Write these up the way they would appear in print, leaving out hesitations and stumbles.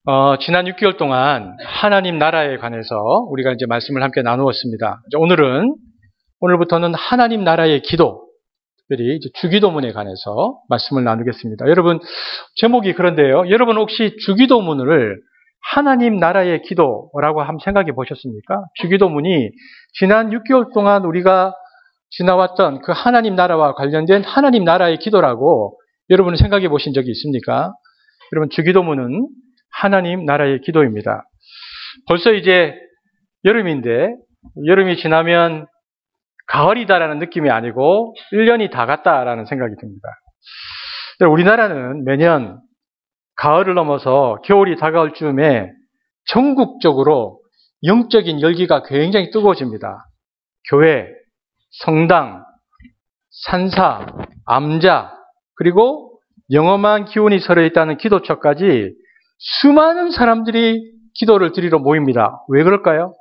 지난 6개월 동안 하나님 나라에 관해서 우리가 이제 말씀을 함께 나누었습니다. 오늘부터는 하나님 나라의 기도, 특별히 이제 주기도문에 관해서 말씀을 나누겠습니다. 여러분, 제목이 그런데요. 여러분 혹시 주기도문을 하나님 나라의 기도라고 한번 생각해 보셨습니까? 주기도문이 지난 6개월 동안 우리가 지나왔던 그 하나님 나라와 관련된 하나님 나라의 기도라고 여러분은 생각해 보신 적이 있습니까? 여러분, 주기도문은 하나님 나라의 기도입니다. 벌써 이제 여름인데 여름이 지나면 가을이다라는 느낌이 아니고 1년이 다 갔다라는 생각이 듭니다. 우리나라는 매년 가을을 넘어서 겨울이 다가올 즈음에 전국적으로 영적인 열기가 굉장히 뜨거워집니다. 교회, 성당, 산사, 암자, 그리고 영험한 기운이 서려 있다는 기도처까지 수많은 사람들이 기도를 드리러 모입니다. 왜 그럴까요?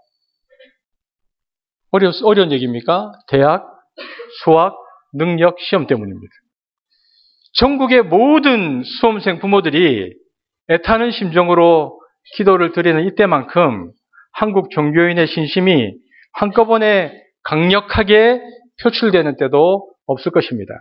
어려운 얘기입니까? 대학, 수학, 능력, 시험 때문입니다. 전국의 모든 수험생 부모들이 애타는 심정으로 기도를 드리는 이때만큼 한국 종교인의 신심이 한꺼번에 강력하게 표출되는 때도 없을 것입니다.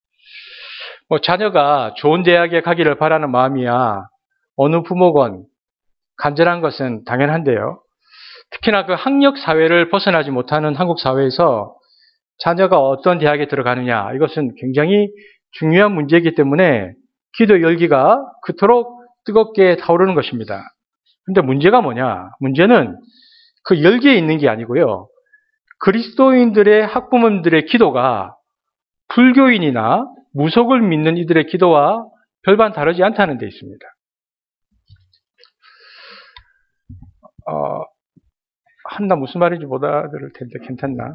자녀가 좋은 대학에 가기를 바라는 마음이야 어느 부모건 간절한 것은 당연한데요. 특히나 그 학력 사회를 벗어나지 못하는 한국 사회에서 자녀가 어떤 대학에 들어가느냐, 이것은 굉장히 중요한 문제이기 때문에 기도 열기가 그토록 뜨겁게 타오르는 것입니다. 그런데 문제가 뭐냐? 문제는 그 열기에 있는 게 아니고요. 그리스도인들의 학부모님들의 기도가 불교인이나 무속을 믿는 이들의 기도와 별반 다르지 않다는 데 있습니다. 한나 무슨 말인지 못 알아들을 텐데 괜찮나?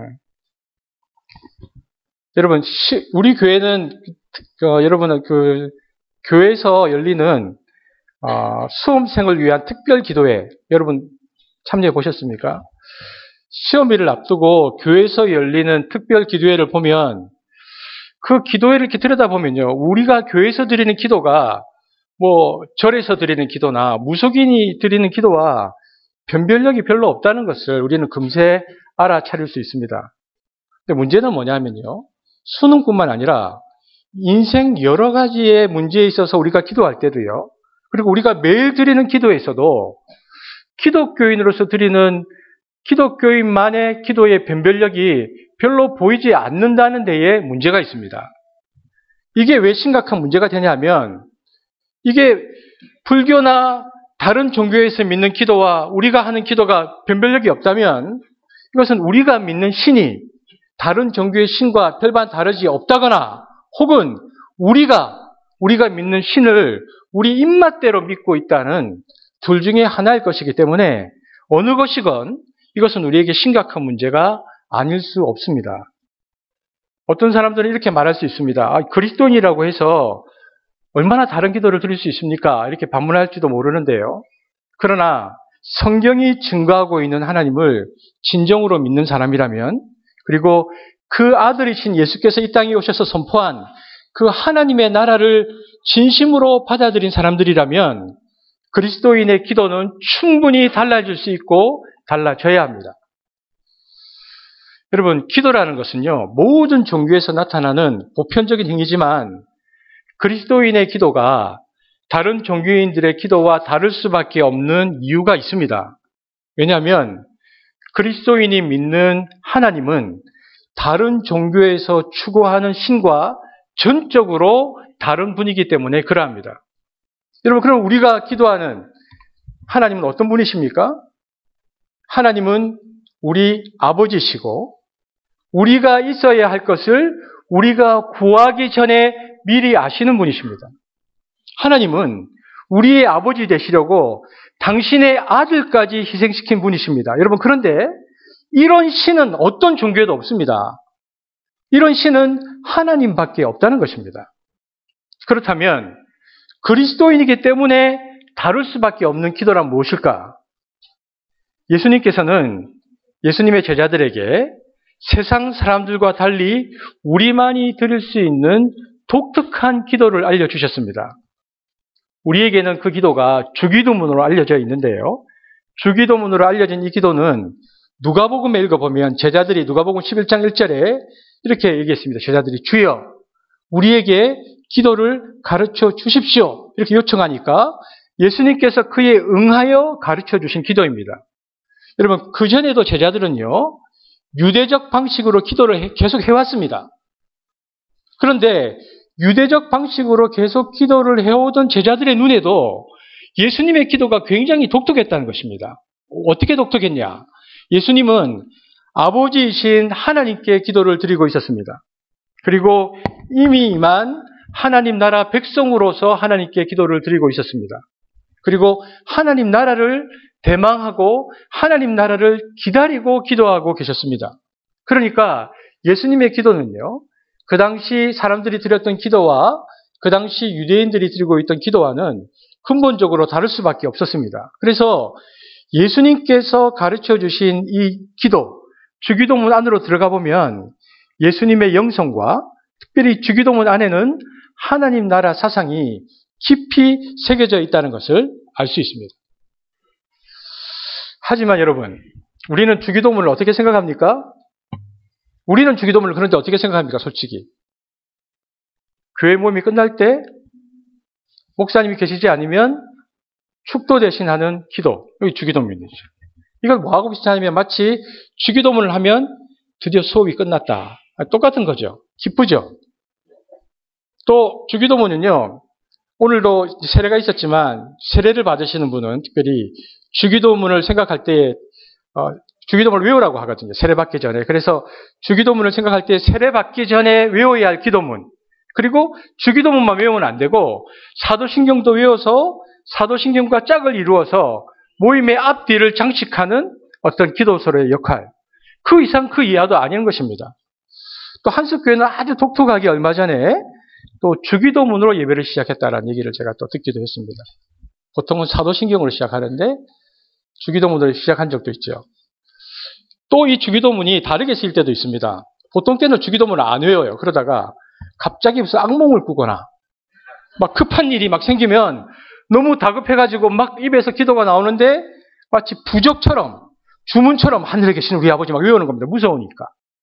여러분, 우리 교회는 여러분은 그 교회에서 열리는 수험생을 위한 특별 기도회 여러분 참여해 보셨습니까? 시험일을 앞두고 교회에서 열리는 특별 기도회를 보면 그 기도회를 이렇게 들여다보면요, 우리가 교회에서 드리는 기도가 절에서 드리는 기도나 무속인이 드리는 기도와 변별력이 별로 없다는 것을 우리는 금세 알아차릴 수 있습니다. 근데 문제는 뭐냐면요, 수능뿐만 아니라 인생 여러 가지의 문제에 있어서 우리가 기도할 때도요, 그리고 우리가 매일 드리는 기도에서도 기독교인으로서 드리는 기독교인만의 기도의 변별력이 별로 보이지 않는다는 데에 문제가 있습니다. 이게 왜 심각한 문제가 되냐면, 이게 불교나 다른 종교에서 믿는 기도와 우리가 하는 기도가 변별력이 없다면 이것은 우리가 믿는 신이 다른 종교의 신과 별반 다르지 없다거나 혹은 우리가 믿는 신을 우리 입맛대로 믿고 있다는 둘 중에 하나일 것이기 때문에 어느 것이건 이것은 우리에게 심각한 문제가 아닐 수 없습니다. 어떤 사람들은 이렇게 말할 수 있습니다. 그리스도인이라고 해서 얼마나 다른 기도를 드릴 수 있습니까? 이렇게 반문할지도 모르는데요. 그러나 성경이 증거하고 있는 하나님을 진정으로 믿는 사람이라면, 그리고 그 아들이신 예수께서 이 땅에 오셔서 선포한 그 하나님의 나라를 진심으로 받아들인 사람들이라면 그리스도인의 기도는 충분히 달라질 수 있고 달라져야 합니다. 여러분, 기도라는 것은요, 모든 종교에서 나타나는 보편적인 행위지만 그리스도인의 기도가 다른 종교인들의 기도와 다를 수밖에 없는 이유가 있습니다. 왜냐하면 그리스도인이 믿는 하나님은 다른 종교에서 추구하는 신과 전적으로 다른 분이기 때문에 그러합니다. 여러분, 그럼 우리가 기도하는 하나님은 어떤 분이십니까? 하나님은 우리 아버지시고 우리가 있어야 할 것을 우리가 구하기 전에 미리 아시는 분이십니다. 하나님은 우리의 아버지 되시려고 당신의 아들까지 희생시킨 분이십니다. 여러분, 그런데 이런 신은 어떤 종교에도 없습니다. 이런 신은 하나님밖에 없다는 것입니다. 그렇다면 그리스도인이기 때문에 다룰 수밖에 없는 기도란 무엇일까? 예수님께서는 예수님의 제자들에게 세상 사람들과 달리 우리만이 드릴 수 있는 독특한 기도를 알려주셨습니다. 우리에게는 그 기도가 주기도문으로 알려져 있는데요. 주기도문으로 알려진 이 기도는 누가복음에 읽어보면 제자들이 누가복음 11장 1절에 이렇게 얘기했습니다. 제자들이 주여 우리에게 기도를 가르쳐 주십시오. 이렇게 요청하니까 예수님께서 그에 응하여 가르쳐 주신 기도입니다. 여러분 그전에도 제자들은요. 유대적 방식으로 기도를 계속 해왔습니다. 그런데 유대적 방식으로 계속 기도를 해오던 제자들의 눈에도 예수님의 기도가 굉장히 독특했다는 것입니다. 어떻게 독특했냐? 예수님은 아버지이신 하나님께 기도를 드리고 있었습니다. 그리고 이미 임한 하나님 나라 백성으로서 하나님께 기도를 드리고 있었습니다. 그리고 하나님 나라를 대망하고 하나님 나라를 기다리고 기도하고 계셨습니다. 그러니까 예수님의 기도는요. 그 당시 사람들이 드렸던 기도와 그 당시 유대인들이 드리고 있던 기도와는 근본적으로 다를 수밖에 없었습니다. 그래서 예수님께서 가르쳐 주신 이 기도, 주기도문 안으로 들어가 보면 예수님의 영성과 특별히 주기도문 안에는 하나님 나라 사상이 깊이 새겨져 있다는 것을 알 수 있습니다. 하지만 여러분, 우리는 주기도문을 어떻게 생각합니까? 우리는 주기도문을 그런데 어떻게 생각합니까? 솔직히. 교회 모임이 끝날 때 목사님이 계시지 않으면 축도 대신하는 기도, 여기 주기도문이죠. 이걸 뭐하고 비슷하냐면 마치 주기도문을 하면 드디어 수업이 끝났다. 똑같은 거죠. 기쁘죠? 또 주기도문은요. 오늘도 세례가 있었지만 세례를 받으시는 분은 특별히 주기도문을 생각할 때 주기도문을 외우라고 하거든요. 세례 받기 전에. 그래서 주기도문을 생각할 때 세례 받기 전에 외워야 할 기도문. 그리고 주기도문만 외우면 안 되고 사도신경도 외워서 사도신경과 짝을 이루어서 모임의 앞뒤를 장식하는 어떤 기도서의 역할. 그 이상 그 이하도 아닌 것입니다. 또 한석교회는 아주 독특하게 얼마 전에 또 주기도문으로 예배를 시작했다라는 얘기를 제가 또 듣기도 했습니다. 보통은 사도신경으로 시작하는데 주기도문으로 시작한 적도 있죠. 또 이 주기도문이 다르게 쓰일 때도 있습니다. 보통 때는 주기도문을 안 외워요. 그러다가 갑자기 무슨 악몽을 꾸거나 막 급한 일이 막 생기면 너무 다급해가지고 막 입에서 기도가 나오는데 마치 부적처럼 주문처럼 하늘에 계신 우리 아버지 막 외우는 겁니다. 무서우니까.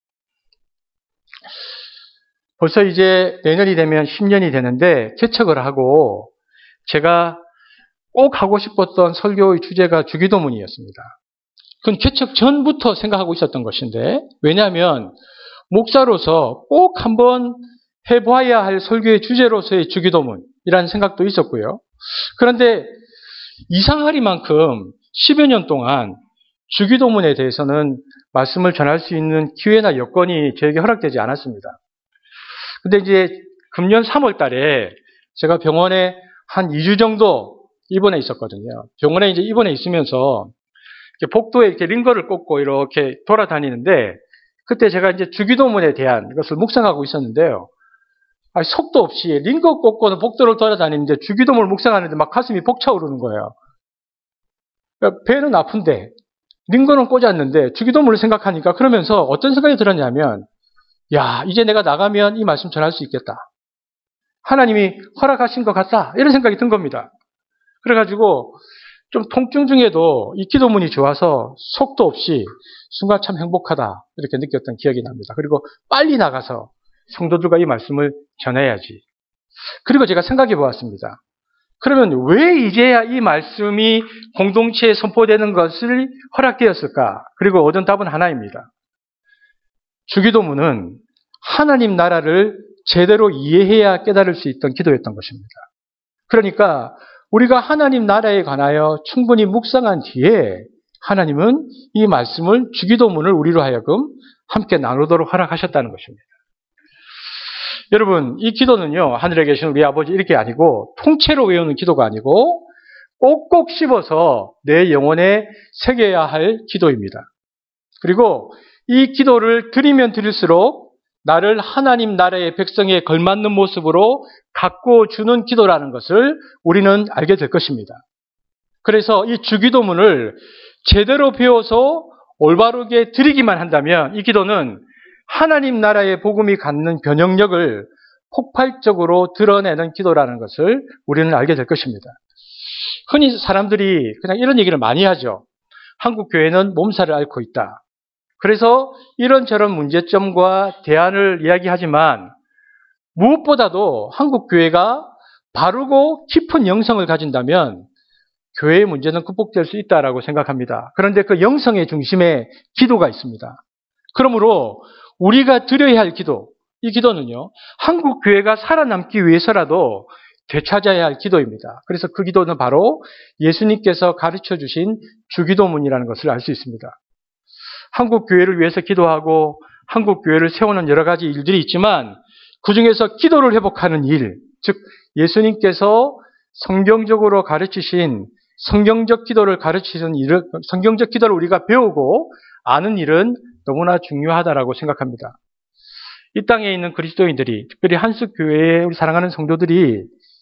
벌써 이제 내년이 되면 10년이 되는데 개척을 하고 제가 꼭 하고 싶었던 설교의 주제가 주기도문이었습니다. 그건 개척 전부터 생각하고 있었던 것인데 왜냐하면 목사로서 꼭 한번 해봐야 할 설교의 주제로서의 주기도문이라는 생각도 있었고요. 그런데 이상하리만큼 10여 년 동안 주기도문에 대해서는 말씀을 전할 수 있는 기회나 여건이 저에게 허락되지 않았습니다. 근데 이제 금년 3월 달에 제가 병원에 한 2주 정도 입원해 있었거든요. 병원에 이제 입원해 있으면서 복도에 이렇게 링거를 꽂고 이렇게 돌아다니는데 그때 제가 이제 주기도문에 대한 것을 묵상하고 있었는데요. 속도 없이 링거 꽂고는 복도를 돌아다니는데 주기도문을 묵상하는데 막 가슴이 벅차오르는 거예요. 그러니까 배는 아픈데 링거는 꽂았는데 주기도문을 생각하니까 그러면서 어떤 생각이 들었냐면 야, 이제 내가 나가면 이 말씀 전할 수 있겠다. 하나님이 허락하신 것 같다. 이런 생각이 든 겁니다. 그래가지고 좀 통증 중에도 이 기도문이 좋아서 속도 없이 순간 참 행복하다. 이렇게 느꼈던 기억이 납니다. 그리고 빨리 나가서 성도들과 이 말씀을 전해야지. 그리고 제가 생각해 보았습니다. 그러면 왜 이제야 이 말씀이 공동체에 선포되는 것을 허락되었을까? 그리고 얻은 답은 하나입니다. 주기도문은 하나님 나라를 제대로 이해해야 깨달을 수 있던 기도였던 것입니다. 그러니까 우리가 하나님 나라에 관하여 충분히 묵상한 뒤에 하나님은 이 말씀을 주기도문을 우리로 하여금 함께 나누도록 허락하셨다는 것입니다. 여러분, 이 기도는요, 하늘에 계신 우리 아버지 이렇게 아니고 통째로 외우는 기도가 아니고 꼭꼭 씹어서 내 영혼에 새겨야 할 기도입니다. 그리고 이 기도를 드리면 드릴수록 나를 하나님 나라의 백성에 걸맞는 모습으로 가꾸어주는 기도라는 것을 우리는 알게 될 것입니다. 그래서 이 주기도문을 제대로 배워서 올바르게 드리기만 한다면 이 기도는 하나님 나라의 복음이 갖는 변형력을 폭발적으로 드러내는 기도라는 것을 우리는 알게 될 것입니다. 흔히 사람들이 그냥 이런 얘기를 많이 하죠. 한국 교회는 몸살을 앓고 있다. 그래서 이런저런 문제점과 대안을 이야기하지만 무엇보다도 한국 교회가 바르고 깊은 영성을 가진다면 교회의 문제는 극복될 수 있다라고 생각합니다. 그런데 그 영성의 중심에 기도가 있습니다. 그러므로 우리가 드려야 할 기도, 이 기도는요, 한국 교회가 살아남기 위해서라도 되찾아야 할 기도입니다. 그래서 그 기도는 바로 예수님께서 가르쳐 주신 주기도문이라는 것을 알 수 있습니다. 한국 교회를 위해서 기도하고 한국 교회를 세우는 여러 가지 일들이 있지만 그 중에서 기도를 회복하는 일, 즉 예수님께서 성경적으로 가르치신 성경적 기도를 가르치는 일, 성경적 기도를 우리가 배우고 아는 일은 너무나 중요하다라고 생각합니다. 이 땅에 있는 그리스도인들이, 특별히 한숙교회의 우리 사랑하는 성도들이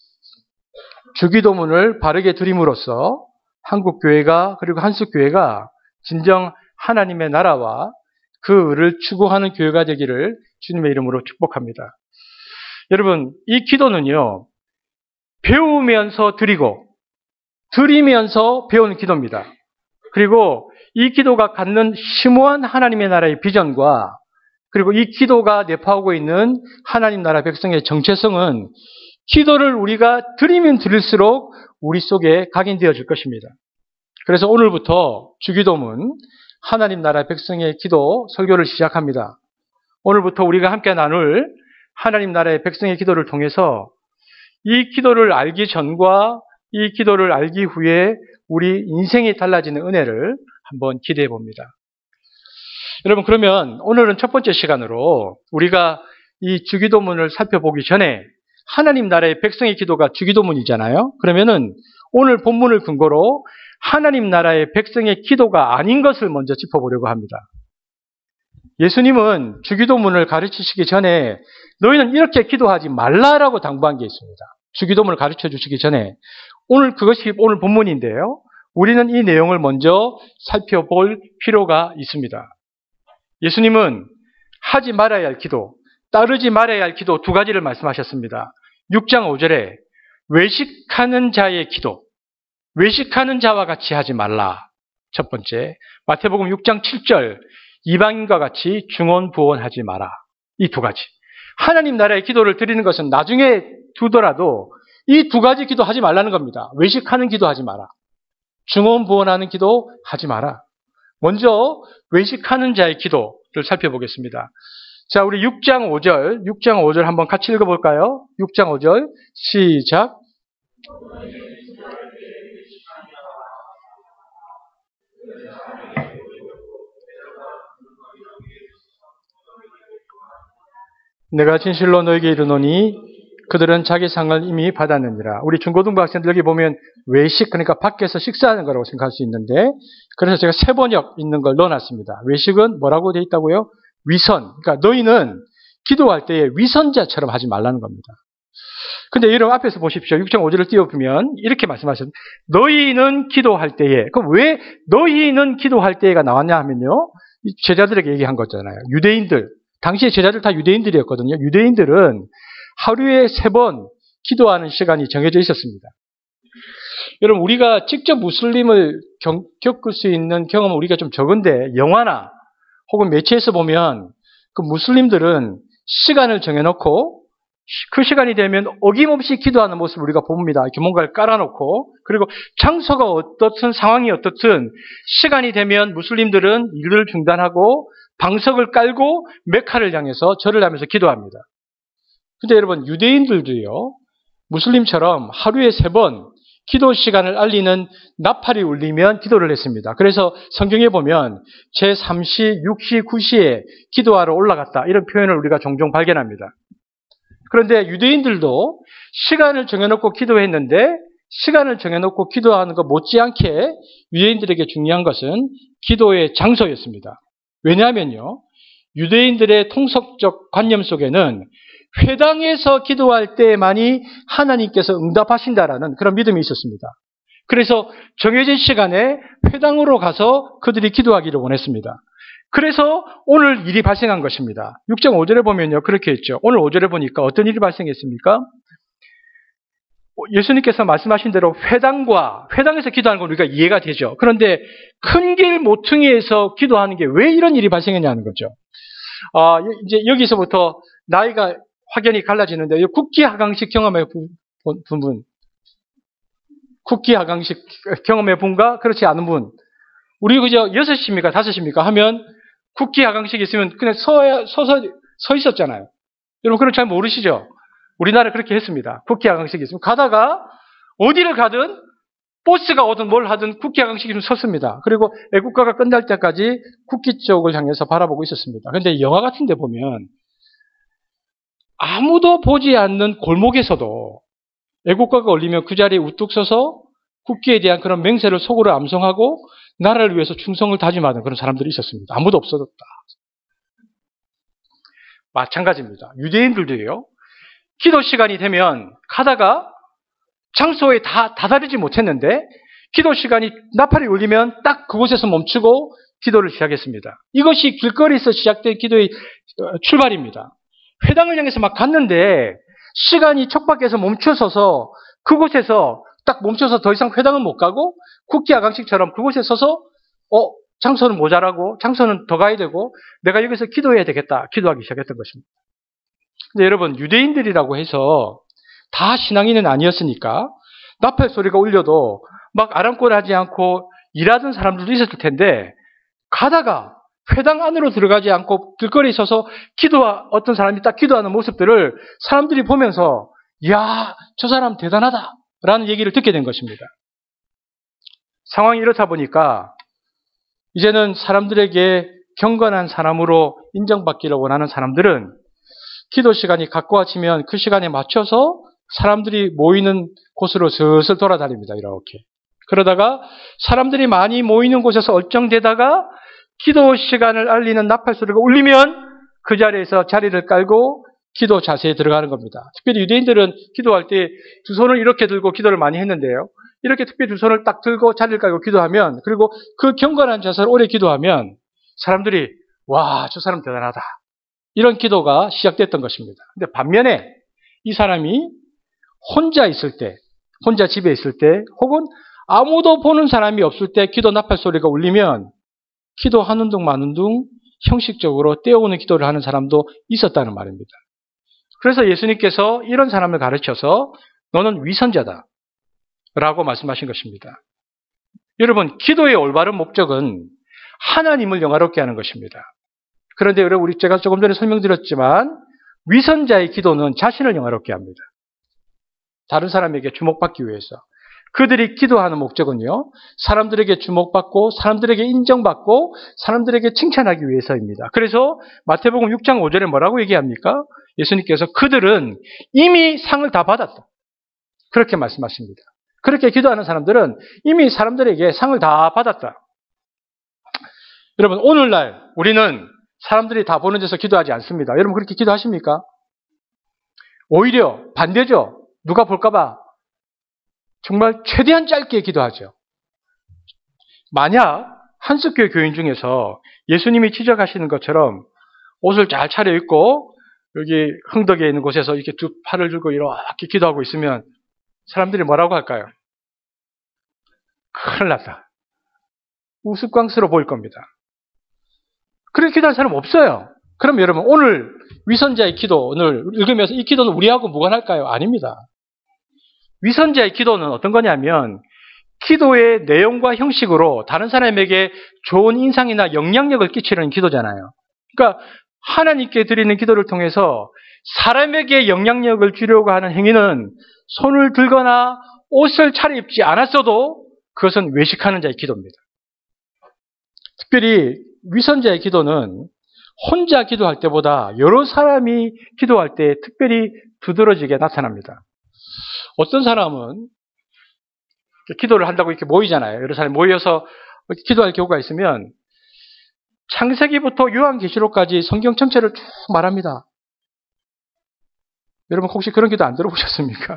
주기도문을 바르게 드림으로써 한국교회가 그리고 한숙교회가 진정 하나님의 나라와 그 의를 추구하는 교회가 되기를 주님의 이름으로 축복합니다. 여러분, 이 기도는요, 배우면서 드리고 드리면서 배우는 기도입니다. 그리고 이 기도가 갖는 심오한 하나님의 나라의 비전과 그리고 이 기도가 내포하고 있는 하나님 나라 백성의 정체성은 기도를 우리가 드리면 드릴수록 우리 속에 각인되어질 것입니다. 그래서 오늘부터 주기도문 하나님 나라 백성의 기도 설교를 시작합니다. 오늘부터 우리가 함께 나눌 하나님 나라의 백성의 기도를 통해서 이 기도를 알기 전과 이 기도를 알기 후에 우리 인생이 달라지는 은혜를 한번 기대해 봅니다. 여러분, 그러면 오늘은 첫 번째 시간으로 우리가 이 주기도문을 살펴보기 전에 하나님 나라의 백성의 기도가 주기도문이잖아요. 그러면은 오늘 본문을 근거로 하나님 나라의 백성의 기도가 아닌 것을 먼저 짚어보려고 합니다. 예수님은 주기도문을 가르치시기 전에 너희는 이렇게 기도하지 말라라고 당부한 게 있습니다. 주기도문을 가르쳐 주시기 전에 그것이 오늘 본문인데요. 우리는 이 내용을 먼저 살펴볼 필요가 있습니다. 예수님은 하지 말아야 할 기도, 따르지 말아야 할 기도 두 가지를 말씀하셨습니다. 6장 5절에 외식하는 자의 기도, 외식하는 자와 같이 하지 말라. 첫 번째, 마태복음 6장 7절 이방인과 같이 중언부언하지 마라. 이 두 가지. 하나님 나라의 기도를 드리는 것은 나중에 두더라도 이 두 가지 기도 하지 말라는 겁니다. 외식하는 기도 하지 마라. 중언부언하는 기도 하지 마라. 먼저 외식하는 자의 기도를 살펴보겠습니다. 자, 우리 6장 5절 한번 같이 읽어볼까요? 6장 5절 시작. 내가 진실로 너에게 이르노니 그들은 자기 상을 이미 받았느니라. 우리 중고등부 학생들 여기 보면 외식, 그러니까 밖에서 식사하는 거라고 생각할 수 있는데, 그래서 제가 세 번역 있는 걸 넣어놨습니다. 외식은 뭐라고 되어 있다고요? 위선. 그러니까 너희는 기도할 때에 위선자처럼 하지 말라는 겁니다. 근데 여러분 앞에서 보십시오. 6장 5절을 띄워보면 이렇게 말씀하셨습니다. 너희는 기도할 때에. 그럼 왜 너희는 기도할 때가 나왔냐 하면요, 제자들에게 얘기한 거잖아요. 유대인들, 당시에 제자들 다 유대인들이었거든요. 유대인들은 하루에 3번 기도하는 시간이 정해져 있었습니다. 여러분, 우리가 직접 무슬림을 겪을 수 있는 경험은 우리가 좀 적은데, 영화나 혹은 매체에서 보면 그 무슬림들은 시간을 정해놓고 그 시간이 되면 어김없이 기도하는 모습을 우리가 봅니다. 이렇게 뭔가를 깔아놓고, 그리고 장소가 어떻든 상황이 어떻든 시간이 되면 무슬림들은 일을 중단하고 방석을 깔고 메카를 향해서 절을 하면서 기도합니다. 근데 여러분, 유대인들도요, 무슬림처럼 하루에 3번 기도 시간을 알리는 나팔이 울리면 기도를 했습니다. 그래서 성경에 보면 제3시, 6시, 9시에 기도하러 올라갔다, 이런 표현을 우리가 종종 발견합니다. 그런데 유대인들도 시간을 정해놓고 기도했는데, 시간을 정해놓고 기도하는 것 못지않게 유대인들에게 중요한 것은 기도의 장소였습니다. 왜냐하면요, 유대인들의 통속적 관념 속에는 회당에서 기도할 때만이 하나님께서 응답하신다라는 그런 믿음이 있었습니다. 그래서 정해진 시간에 회당으로 가서 그들이 기도하기를 원했습니다. 그래서 오늘 일이 발생한 것입니다. 6.5절에 보면요. 그렇게 했죠. 오늘 5절에 보니까 어떤 일이 발생했습니까? 예수님께서 말씀하신 대로 회당에서 기도하는 건 우리가 이해가 되죠. 그런데 큰 길 모퉁이에서 기도하는 게 왜 이런 일이 발생했냐는 거죠. 이제 여기서부터 나이가 확연히 갈라지는데, 국기 하강식 경험해 본 분, 국기 하강식 경험해 분과 그렇지 않은 분, 우리 그저 6입니까? 5입니까? 하면 국기 하강식 있으면 그냥 서 있었잖아요. 여러분, 그런 잘 모르시죠? 우리나라 그렇게 했습니다. 국기 하강식이 있으면 가다가 어디를 가든 버스가 오든 뭘 하든 국기 하강식이 좀 섰습니다. 그리고 애국가가 끝날 때까지 국기 쪽을 향해서 바라보고 있었습니다. 그런데 영화 같은 데 보면 아무도 보지 않는 골목에서도 애국가가 울리면 그 자리에 우뚝 서서 국기에 대한 그런 맹세를 속으로 암송하고 나라를 위해서 충성을 다짐하는 그런 사람들이 있었습니다. 아무도 없어졌다. 마찬가지입니다. 유대인들도요. 기도 시간이 되면 가다가 장소에 다다르지 못했는데 기도 시간이 나팔이 울리면 딱 그곳에서 멈추고 기도를 시작했습니다. 이것이 길거리에서 시작된 기도의 출발입니다. 회당을 향해서 막 갔는데 시간이 촉박해서 멈춰서서 그곳에서 딱 멈춰서 더 이상 회당은 못 가고 국기 하강식처럼 그곳에 서서 장소는 모자라고 장소는 더 가야 되고 내가 여기서 기도해야 되겠다. 기도하기 시작했던 것입니다. 근데 여러분, 유대인들이라고 해서 다 신앙인은 아니었으니까 나팔 소리가 울려도 막 아랑곳하지 않고 일하던 사람들도 있었을 텐데 가다가 회당 안으로 들어가지 않고 길거리에 서서 어떤 사람이 딱 기도하는 모습들을 사람들이 보면서 이야, 저 사람 대단하다 라는 얘기를 듣게 된 것입니다. 상황이 이렇다 보니까 이제는 사람들에게 경건한 사람으로 인정받기를 원하는 사람들은 기도 시간이 가까워지면 그 시간에 맞춰서 사람들이 모이는 곳으로 슬슬 돌아다닙니다. 이렇게. 그러다가 사람들이 많이 모이는 곳에서 얼쩡대다가 기도 시간을 알리는 나팔 소리가 울리면 그 자리에서 자리를 깔고 기도 자세에 들어가는 겁니다. 특별히 유대인들은 기도할 때 두 손을 이렇게 들고 기도를 많이 했는데요. 이렇게 특별히 두 손을 딱 들고 자리를 깔고 기도하면, 그리고 그 경건한 자세로 오래 기도하면 사람들이 와, 저 사람 대단하다. 이런 기도가 시작됐던 것입니다. 근데 반면에 이 사람이 혼자 있을 때, 혼자 집에 있을 때, 혹은 아무도 보는 사람이 없을 때 기도 나팔 소리가 울리면 기도하는 둥 마는 둥 형식적으로 떼어오는 기도를 하는 사람도 있었다는 말입니다. 그래서 예수님께서 이런 사람을 가르쳐서 너는 위선자다 라고 말씀하신 것입니다. 여러분, 기도의 올바른 목적은 하나님을 영화롭게 하는 것입니다. 그런데 여러분, 제가 조금 전에 설명드렸지만 위선자의 기도는 자신을 영화롭게 합니다. 다른 사람에게 주목받기 위해서. 그들이 기도하는 목적은요, 사람들에게 주목받고 사람들에게 인정받고 사람들에게 칭찬하기 위해서입니다. 그래서 마태복음 6장 5절에 뭐라고 얘기합니까? 예수님께서 그들은 이미 상을 다 받았다. 그렇게 말씀하십니다. 그렇게 기도하는 사람들은 이미 사람들에게 상을 다 받았다. 여러분, 오늘날 우리는 사람들이 다 보는 데서 기도하지 않습니다. 여러분, 그렇게 기도하십니까? 오히려 반대죠. 누가 볼까봐 정말 최대한 짧게 기도하죠. 만약 한석교회 교인 중에서 예수님이 지적하시는 것처럼 옷을 잘 차려입고 여기 흥덕에 있는 곳에서 이렇게 두 팔을 들고 이렇게 기도하고 있으면 사람들이 뭐라고 할까요? 큰일 났다. 우스꽝스러워 보일 겁니다. 그렇게 기도할 사람 없어요. 그럼 여러분, 오늘 위선자의 기도를 읽으면서 이 기도는 우리하고 무관할까요? 아닙니다. 위선자의 기도는 어떤 거냐면 기도의 내용과 형식으로 다른 사람에게 좋은 인상이나 영향력을 끼치는 기도잖아요. 그러니까 하나님께 드리는 기도를 통해서 사람에게 영향력을 주려고 하는 행위는 손을 들거나 옷을 차려입지 않았어도 그것은 외식하는 자의 기도입니다. 특별히 위선자의 기도는 혼자 기도할 때보다 여러 사람이 기도할 때 특별히 두드러지게 나타납니다. 어떤 사람은 기도를 한다고 이렇게 모이잖아요. 여러 사람이 모여서 기도할 경우가 있으면 창세기부터 요한계시록까지 성경 전체를 쭉 말합니다. 여러분, 혹시 그런 기도 안 들어보셨습니까?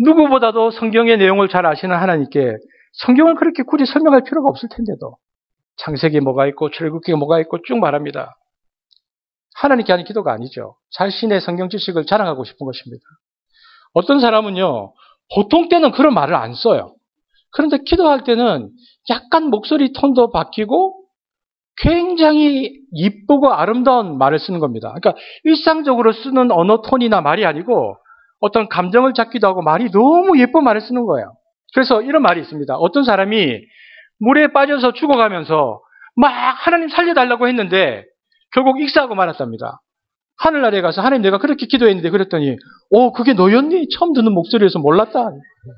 누구보다도 성경의 내용을 잘 아시는 하나님께 성경을 그렇게 굳이 설명할 필요가 없을 텐데도 창세기에 뭐가 있고 출애굽기에 뭐가 있고 쭉 말합니다. 하나님께 하는 기도가 아니죠. 자신의 성경 지식을 자랑하고 싶은 것입니다. 어떤 사람은요, 보통 때는 그런 말을 안 써요. 그런데 기도할 때는 약간 목소리 톤도 바뀌고 굉장히 이쁘고 아름다운 말을 쓰는 겁니다. 그러니까 일상적으로 쓰는 언어 톤이나 말이 아니고 어떤 감정을 잡기도 하고 말이 너무 예쁜 말을 쓰는 거예요. 그래서 이런 말이 있습니다. 어떤 사람이 물에 빠져서 죽어가면서 막 하나님 살려달라고 했는데 결국 익사하고 말았답니다. 하늘나라에 가서 하나님 내가 그렇게 기도했는데 그랬더니 그게 너였니? 처음 듣는 목소리에서 몰랐다.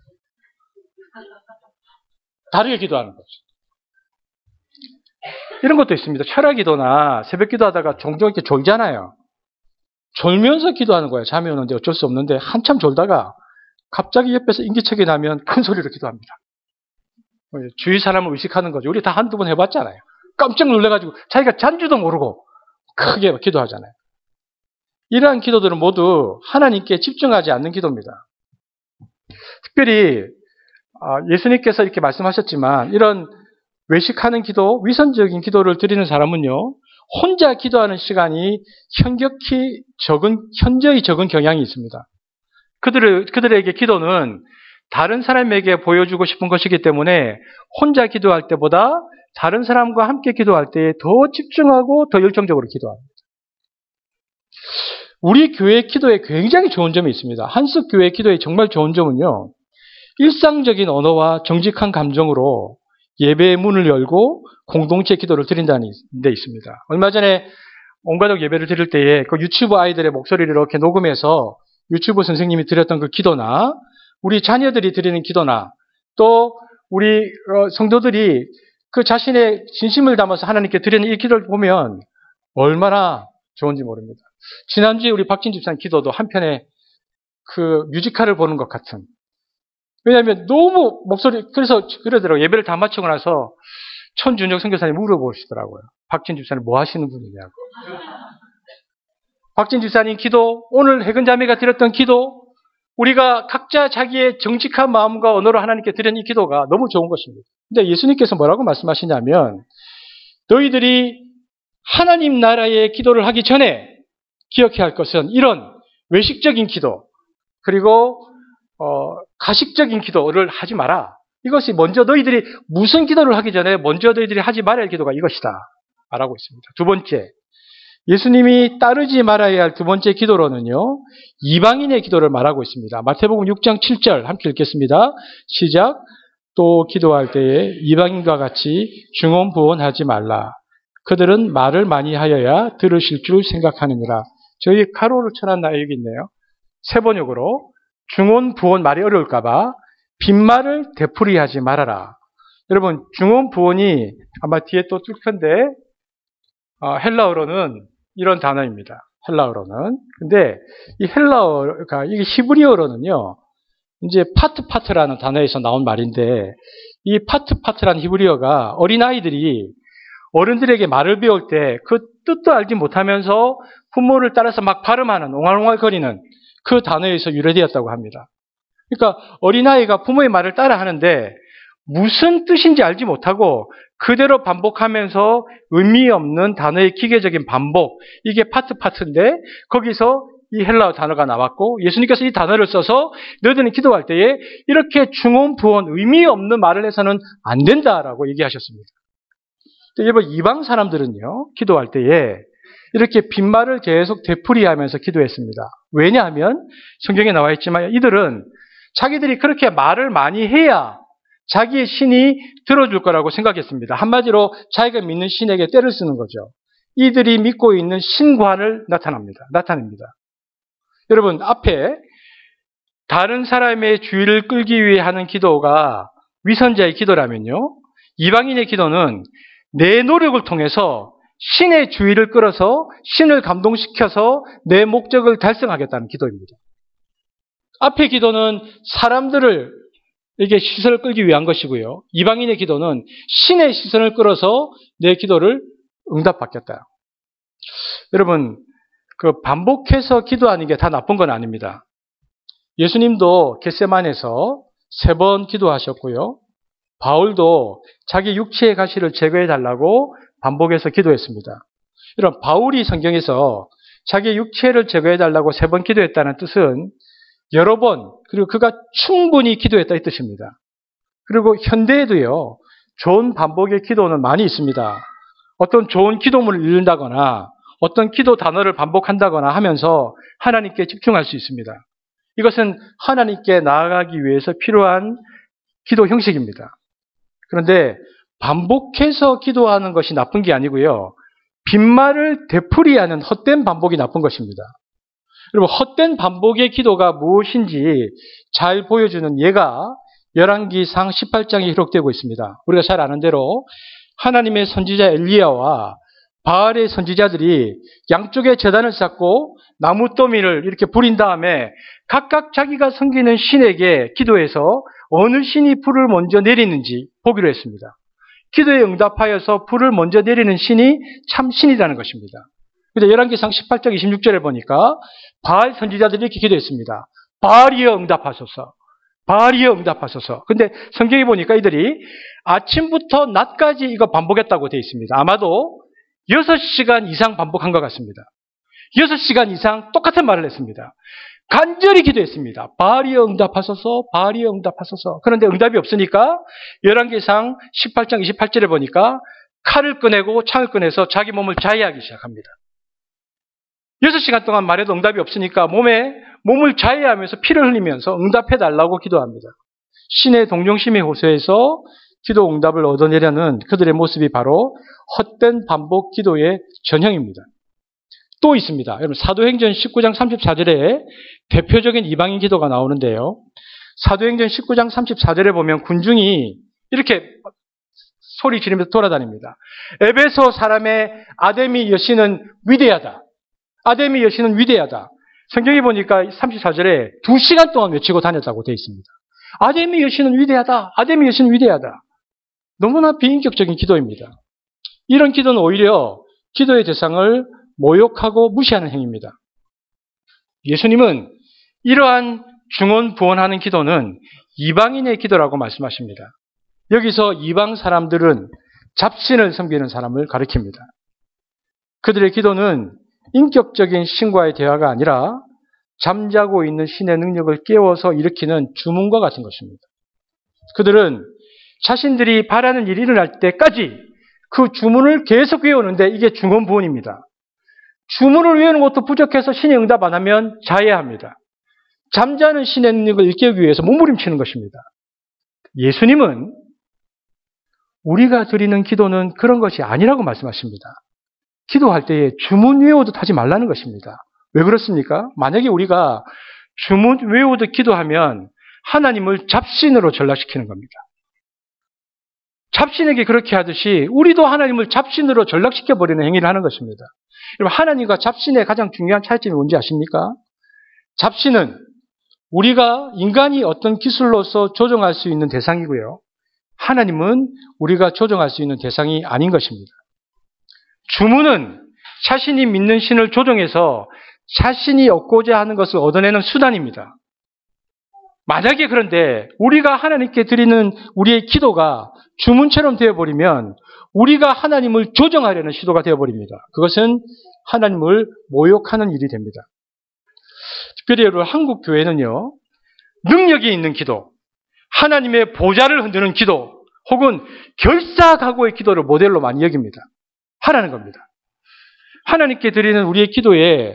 다르게 기도하는 거죠. 이런 것도 있습니다. 철학 기도나 새벽 기도하다가 종종 이렇게 졸잖아요. 졸면서 기도하는 거예요. 잠이 오는데 어쩔 수 없는데 한참 졸다가 갑자기 옆에서 인기척이 나면 큰 소리로 기도합니다. 주위 사람을 의식하는 거죠. 우리 다 한두 번 해봤잖아요. 깜짝 놀라가지고 자기가 잔지도 모르고 크게 기도하잖아요. 이러한 기도들은 모두 하나님께 집중하지 않는 기도입니다. 특별히 예수님께서 이렇게 말씀하셨지만 이런 외식하는 기도, 위선적인 기도를 드리는 사람은요, 혼자 기도하는 시간이 현저히 적은 경향이 있습니다. 그들에게 기도는 다른 사람에게 보여주고 싶은 것이기 때문에 혼자 기도할 때보다 다른 사람과 함께 기도할 때에 더 집중하고 더 열정적으로 기도합니다. 우리 교회 기도에 굉장히 좋은 점이 있습니다. 한석 교회 기도의 정말 좋은 점은요, 일상적인 언어와 정직한 감정으로 예배의 문을 열고 공동체 기도를 드린다는 데 있습니다. 얼마 전에 온가족 예배를 드릴 때에 그 유치부 아이들의 목소리를 이렇게 녹음해서 유치부 선생님이 드렸던 그 기도나 우리 자녀들이 드리는 기도나 또 우리 성도들이 그 자신의 진심을 담아서 하나님께 드리는 이 기도를 보면 얼마나 좋은지 모릅니다. 지난주에 우리 박진 집사님 기도도 한편에 그 뮤지컬을 보는 것 같은. 왜냐하면 너무 그래서 그러더라고요. 예배를 다 마치고 나서 천준혁 선교사님 물어보시더라고요. 박진 집사님 뭐 하시는 분이냐고. 박진 집사님 기도, 오늘 해근자매가 드렸던 기도, 우리가 각자 자기의 정직한 마음과 언어로 하나님께 드린 이 기도가 너무 좋은 것입니다. 근데 예수님께서 뭐라고 말씀하시냐면 너희들이 하나님 나라의 기도를 하기 전에 기억해야 할 것은 이런 외식적인 기도 그리고 가식적인 기도를 하지 마라. 이것이 먼저 너희들이 무슨 기도를 하기 전에 먼저 너희들이 하지 말아야 할 기도가 이것이다. 말하고 있습니다. 두 번째, 예수님이 따르지 말아야 할 두 번째 기도로는요, 이방인의 기도를 말하고 있습니다. 마태복음 6장 7절 함께 읽겠습니다. 시작. 또 기도할 때에 이방인과 같이 중언부언하지 말라. 그들은 말을 많이 하여야 들으실 줄 생각하느니라. 저희 가로로 쳐놨나 여기 있네요. 세 번역으로 중언부언 말이 어려울까봐 빈말을 되풀이하지 말아라. 여러분 중언부언이 아마 뒤에 또 뜰 텐데 헬라어로는 이런 단어입니다. 헬라어로는. 근데 이 헬라어가 이게 히브리어로는요. 이제 파트라는 단어에서 나온 말인데 이 파트라는 히브리어가 어린아이들이 어른들에게 말을 배울 때 그 뜻도 알지 못하면서 부모를 따라서 막 발음하는 옹알옹알거리는 그 단어에서 유래되었다고 합니다. 그러니까 어린아이가 부모의 말을 따라하는데 무슨 뜻인지 알지 못하고 그대로 반복하면서 의미 없는 단어의 기계적인 반복, 이게 파트인데 거기서 이 헬라어 단어가 나왔고 예수님께서 이 단어를 써서 너희들은 기도할 때에 이렇게 중언부언 의미 없는 말을 해서는 안 된다라고 얘기하셨습니다. 여러분 이방 사람들은요 기도할 때에 이렇게 빈말을 계속 되풀이하면서 기도했습니다. 왜냐하면 성경에 나와 있지만 이들은 자기들이 그렇게 말을 많이 해야 자기의 신이 들어줄 거라고 생각했습니다. 한마디로 자기가 믿는 신에게 떼를 쓰는 거죠. 이들이 믿고 있는 신관을 나타냅니다. 여러분 앞에 다른 사람의 주의를 끌기 위해 하는 기도가 위선자의 기도라면요. 이방인의 기도는 내 노력을 통해서 신의 주의를 끌어서 신을 감동시켜서 내 목적을 달성하겠다는 기도입니다. 앞의 기도는 사람들을 이게 시선을 끌기 위한 것이고요. 이방인의 기도는 신의 시선을 끌어서 내 기도를 응답받겠다. 여러분, 그 반복해서 기도하는 게 다 나쁜 건 아닙니다. 예수님도 겟세마네에서 3번 기도하셨고요. 바울도 자기 육체의 가시를 제거해달라고 반복해서 기도했습니다. 이런 바울이 성경에서 자기 육체를 제거해달라고 3번 기도했다는 뜻은 여러 번, 그리고 그가 충분히 기도했다 이 뜻입니다. 그리고 현대에도요, 좋은 반복의 기도는 많이 있습니다. 어떤 좋은 기도문을 읽는다거나 어떤 기도 단어를 반복한다거나 하면서 하나님께 집중할 수 있습니다. 이것은 하나님께 나아가기 위해서 필요한 기도 형식입니다. 그런데 반복해서 기도하는 것이 나쁜 게 아니고요. 빈말을 되풀이하는 헛된 반복이 나쁜 것입니다. 여러분, 헛된 반복의 기도가 무엇인지 잘 보여주는 예가 열왕기상 18장에 기록되고 있습니다. 우리가 잘 아는 대로 하나님의 선지자 엘리야와 바알의 선지자들이 양쪽에 제단을 쌓고 나무 더미를 이렇게 부린 다음에 각각 자기가 섬기는 신에게 기도해서 어느 신이 불을 먼저 내리는지 보기로 했습니다. 기도에 응답하여서 불을 먼저 내리는 신이 참 신이라는 것입니다. 그런데 열왕기상 18장 26절에 보니까 바알 선지자들이 이렇게 기도했습니다. 바알이여 응답하소서. 바알이여 응답하소서. 근데 성경에 보니까 이들이 아침부터 낮까지 이거 반복했다고 되어 있습니다. 아마도 6시간 이상 반복한 것 같습니다. 6시간 이상 똑같은 말을 했습니다. 간절히 기도했습니다. 바알이여 응답하소서, 바알이여 응답하소서. 그런데 응답이 없으니까 열왕기상 18장 28절에 보니까 칼을 꺼내고 창을 꺼내서 자기 몸을 자해하기 시작합니다. 6시간 동안 말해도 응답이 없으니까 몸을 자해하면서 피를 흘리면서 응답해달라고 기도합니다. 신의 동정심에 호소해서 기도 응답을 얻어내려는 그들의 모습이 바로 헛된 반복 기도의 전형입니다. 또 있습니다. 여러분, 사도행전 19장 34절에 대표적인 이방인 기도가 나오는데요. 사도행전 19장 34절에 보면 군중이 이렇게 소리 지르면서 돌아다닙니다. 에베소 사람의 아데미 여신은 위대하다. 아데미 여신은 위대하다. 성경에 보니까 34절에 2시간 동안 외치고 다녔다고 되어 있습니다. 아데미 여신은 위대하다. 아데미 여신은 위대하다. 너무나 비인격적인 기도입니다. 이런 기도는 오히려 기도의 대상을 모욕하고 무시하는 행위입니다. 예수님은 이러한 중언부언하는 기도는 이방인의 기도라고 말씀하십니다. 여기서 이방 사람들은 잡신을 섬기는 사람을 가리킵니다. 그들의 기도는 인격적인 신과의 대화가 아니라 잠자고 있는 신의 능력을 깨워서 일으키는 주문과 같은 것입니다. 그들은 자신들이 바라는 일이 일어날 때까지 그 주문을 계속 외우는데 이게 중언부언입니다. 주문을 외우는 것도 부족해서 신이 응답 안 하면 자해합니다. 잠자는 신의 능력을 일깨우기 위해서 몸부림치는 것입니다. 예수님은 우리가 드리는 기도는 그런 것이 아니라고 말씀하십니다. 기도할 때에 주문 외우듯 하지 말라는 것입니다. 왜 그렇습니까? 만약에 우리가 주문 외우듯 기도하면 하나님을 잡신으로 전락시키는 겁니다. 잡신에게 그렇게 하듯이 우리도 하나님을 잡신으로 전락시켜버리는 행위를 하는 것입니다. 여러분, 하나님과 잡신의 가장 중요한 차이점이 뭔지 아십니까? 잡신은 우리가 인간이 어떤 기술로서 조정할 수 있는 대상이고요. 하나님은 우리가 조정할 수 있는 대상이 아닌 것입니다. 주문은 자신이 믿는 신을 조정해서 자신이 얻고자 하는 것을 얻어내는 수단입니다. 만약에 그런데 우리가 하나님께 드리는 우리의 기도가 주문처럼 되어버리면 우리가 하나님을 조정하려는 시도가 되어버립니다. 그것은 하나님을 모욕하는 일이 됩니다. 특별히 여러분, 한국 교회는요, 능력이 있는 기도, 하나님의 보좌를 흔드는 기도, 혹은 결사각오의 기도를 모델로 많이 여깁니다. 하라는 겁니다. 하나님께 드리는 우리의 기도에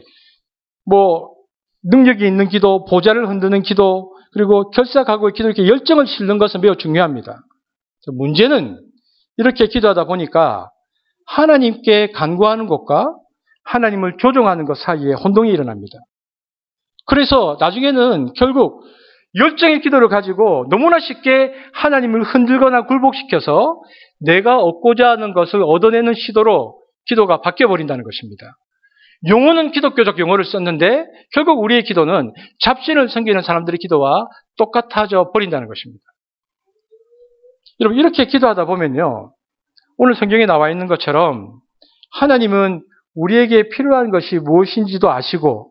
능력이 있는 기도, 보좌를 흔드는 기도, 그리고 결사각오의 기도, 이렇게 열정을 실는 것은 매우 중요합니다. 문제는 이렇게 기도하다 보니까 하나님께 간구하는 것과 하나님을 조종하는 것 사이에 혼동이 일어납니다. 그래서 나중에는 결국 열정의 기도를 가지고 너무나 쉽게 하나님을 흔들거나 굴복시켜서 내가 얻고자 하는 것을 얻어내는 시도로 기도가 바뀌어버린다는 것입니다. 용어는 기독교적 용어를 썼는데 결국 우리의 기도는 잡신을 섬기는 사람들의 기도와 똑같아져 버린다는 것입니다. 여러분, 이렇게 기도하다 보면요, 오늘 성경에 나와 있는 것처럼 하나님은 우리에게 필요한 것이 무엇인지도 아시고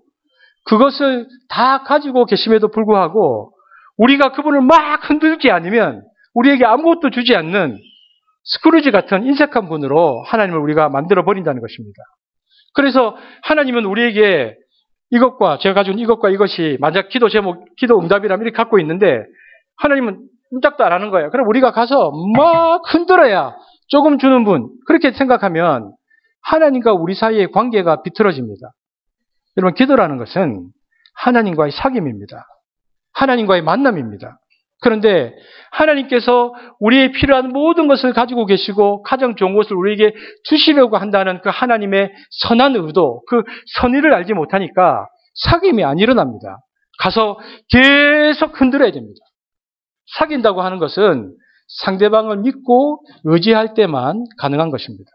그것을 다 가지고 계심에도 불구하고 우리가 그분을 막 흔들지 않으면 우리에게 아무것도 주지 않는 스크루지 같은 인색한 분으로 하나님을 우리가 만들어 버린다는 것입니다. 그래서 하나님은 우리에게 이것과 제가 가지고 있는 이것과 이것이 만약 기도 제목, 기도 응답이라면 이렇게 갖고 있는데 하나님은 꼼짝도 안 하는 거예요. 그럼 우리가 가서 막 흔들어야 조금 주는 분, 그렇게 생각하면 하나님과 우리 사이의 관계가 비틀어집니다. 여러분, 기도라는 것은 하나님과의 사귐입니다. 하나님과의 만남입니다. 그런데 하나님께서 우리의 필요한 모든 것을 가지고 계시고 가장 좋은 것을 우리에게 주시려고 한다는 그 하나님의 선한 의도, 그 선의를 알지 못하니까 사귐이 안 일어납니다. 가서 계속 흔들어야 됩니다. 사귄다고 하는 것은 상대방을 믿고 의지할 때만 가능한 것입니다.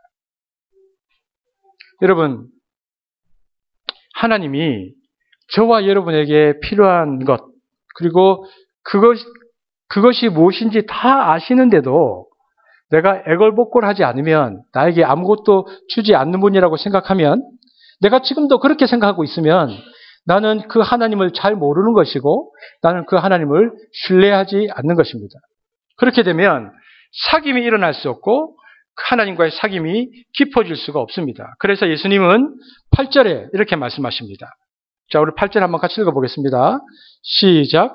여러분, 하나님이 저와 여러분에게 필요한 것, 그리고 그것이 무엇인지 다 아시는데도 내가 애걸복걸하지 않으면, 나에게 아무것도 주지 않는 분이라고 생각하면, 내가 지금도 그렇게 생각하고 있으면 나는 그 하나님을 잘 모르는 것이고 나는 그 하나님을 신뢰하지 않는 것입니다. 그렇게 되면 사귐이 일어날 수 없고 하나님과의 사귐이 깊어질 수가 없습니다. 그래서 예수님은 8절에 이렇게 말씀하십니다. 자, 우리 8절 한번 같이 읽어보겠습니다. 시작.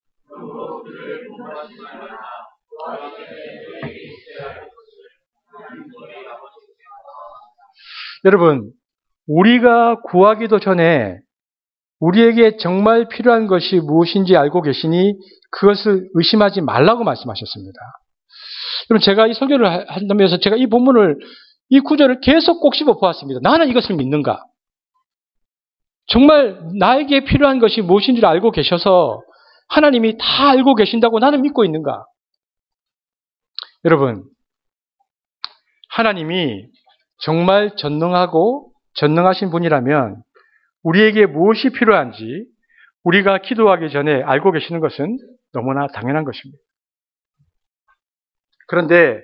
여러분, 우리가 구하기도 전에 우리에게 정말 필요한 것이 무엇인지 알고 계시니 그것을 의심하지 말라고 말씀하셨습니다. 여러분, 제가 이 설교를 한다면서 제가 이 본문을, 이 구절을 계속 꼭 씹어 보았습니다. 나는 이것을 믿는가? 정말 나에게 필요한 것이 무엇인지를 알고 계셔서 하나님이 다 알고 계신다고 나는 믿고 있는가? 여러분, 하나님이 정말 전능하고 전능하신 분이라면 우리에게 무엇이 필요한지 우리가 기도하기 전에 알고 계시는 것은 너무나 당연한 것입니다. 그런데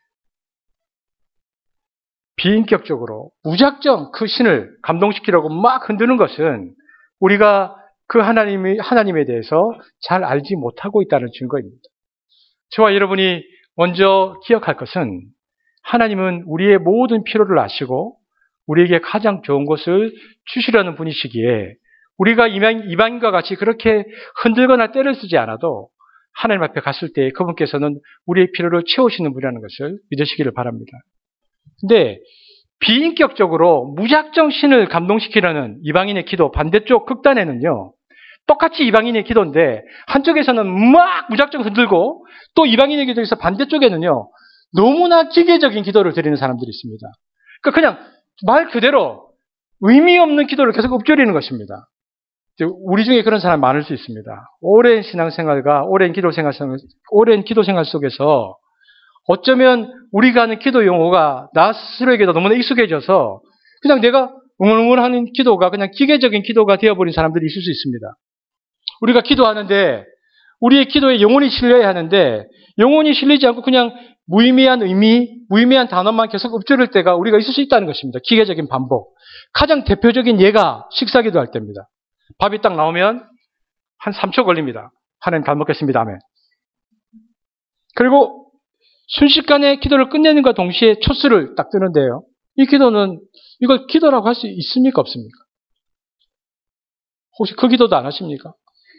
비인격적으로 무작정 그 신을 감동시키려고 막 흔드는 것은 우리가 그 하나님에 대해서 잘 알지 못하고 있다는 증거입니다. 저와 여러분이 먼저 기억할 것은 하나님은 우리의 모든 필요를 아시고 우리에게 가장 좋은 것을 주시려는 분이시기에 우리가 이방인과 같이 그렇게 흔들거나 때를 쓰지 않아도 하나님 앞에 갔을 때 그분께서는 우리의 필요를 채우시는 분이라는 것을 믿으시기를 바랍니다. 근데 비인격적으로 무작정 신을 감동시키려는 이방인의 기도 반대쪽 극단에는요, 똑같이 이방인의 기도인데 한쪽에서는 막 무작정 흔들고 또 이방인의 기도에서 반대쪽에는요, 너무나 기계적인 기도를 드리는 사람들이 있습니다. 그러니까 그냥 말 그대로 의미 없는 기도를 계속 읊조리는 것입니다. 우리 중에 그런 사람 많을 수 있습니다. 오랜 신앙생활과 오랜 기도 생활 속에서 어쩌면 우리가 하는 기도 용어가 나 스스로에게도 너무나 익숙해져서 그냥 내가 응원하는 기도가 그냥 기계적인 기도가 되어버린 사람들이 있을 수 있습니다. 우리가 기도하는데 우리의 기도에 영혼이 실려야 하는데 영혼이 실리지 않고 그냥 무의미한 의미, 무의미한 단어만 계속 읊조릴 때가 우리가 있을 수 있다는 것입니다. 기계적인 반복. 가장 대표적인 예가 식사기도 할 때입니다. 밥이 딱 나오면 한 3초 걸립니다. 하나님 잘 먹겠습니다. 아멘. 그리고 순식간에 기도를 끝내는과 동시에 초수를 딱 뜨는데요. 이 기도는 이걸 기도라고 할 수 있습니까? 없습니까? 혹시 그 기도도 안 하십니까?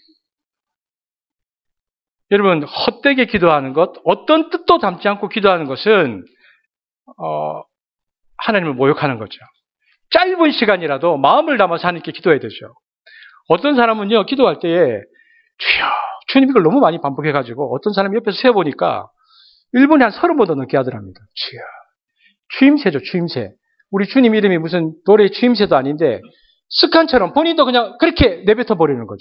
여러분, 헛되게 기도하는 것, 어떤 뜻도 담지 않고 기도하는 것은 하나님을 모욕하는 거죠. 짧은 시간이라도 마음을 담아서 하나님께 기도해야 되죠. 어떤 사람은요, 기도할 때에 주여, 주님 이걸 너무 많이 반복해가지고 어떤 사람이 옆에서 세어보니까 1분에 한 30번도 넘게 하더랍니다. 주여. 추임새죠, 추임새. 우리 주님 이름이 무슨 노래 추임새도 아닌데 습관처럼 본인도 그냥 그렇게 내뱉어 버리는 거죠.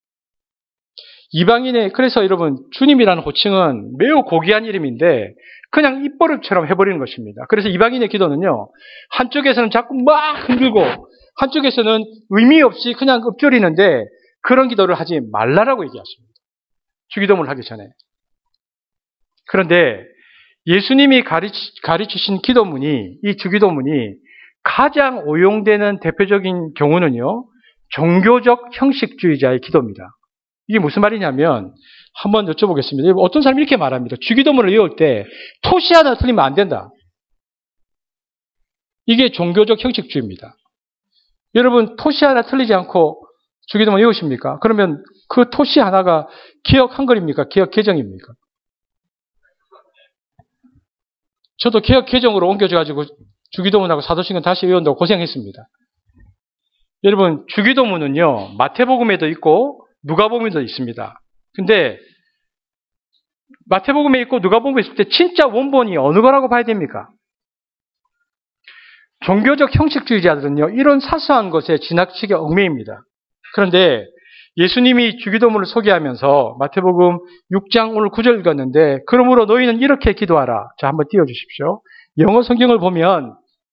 그래서 여러분, 주님이라는 호칭은 매우 고귀한 이름인데 그냥 입버릇처럼 해버리는 것입니다. 그래서 이방인의 기도는요, 한쪽에서는 자꾸 막 흔들고 한쪽에서는 의미 없이 그냥 읊조리는데 그런 기도를 하지 말라라고 얘기하십니다. 주기도문을 하기 전에. 그런데 예수님이 가르치신 기도문이, 이 주기도문이 가장 오용되는 대표적인 경우는요, 종교적 형식주의자의 기도입니다. 이게 무슨 말이냐면 한번 여쭤보겠습니다. 어떤 사람이 이렇게 말합니다. 주기도문을 외울 때 토시 하나 틀리면 안 된다. 이게 종교적 형식주의입니다. 여러분 토시 하나 틀리지 않고 주기도문 외우십니까? 그러면 그 토시 하나가 기억 한글입니까? 기억 개정입니까? 저도 기억 개정으로 옮겨져가지고 주기도문하고 사도신경 다시 외운다고 고생했습니다. 여러분 주기도문은요 마태복음에도 있고 누가복음에도 있습니다. 근데 마태복음에 있고 누가복음에 있을 때 진짜 원본이 어느 거라고 봐야 됩니까? 종교적 형식주의자들은요 이런 사소한 것에 지나치게 얽매입니다. 그런데 예수님이 주기도문을 소개하면서 마태복음 6장 오늘 9절 읽었는데 그러므로 너희는 이렇게 기도하라. 자 한번 띄워주십시오. 영어 성경을 보면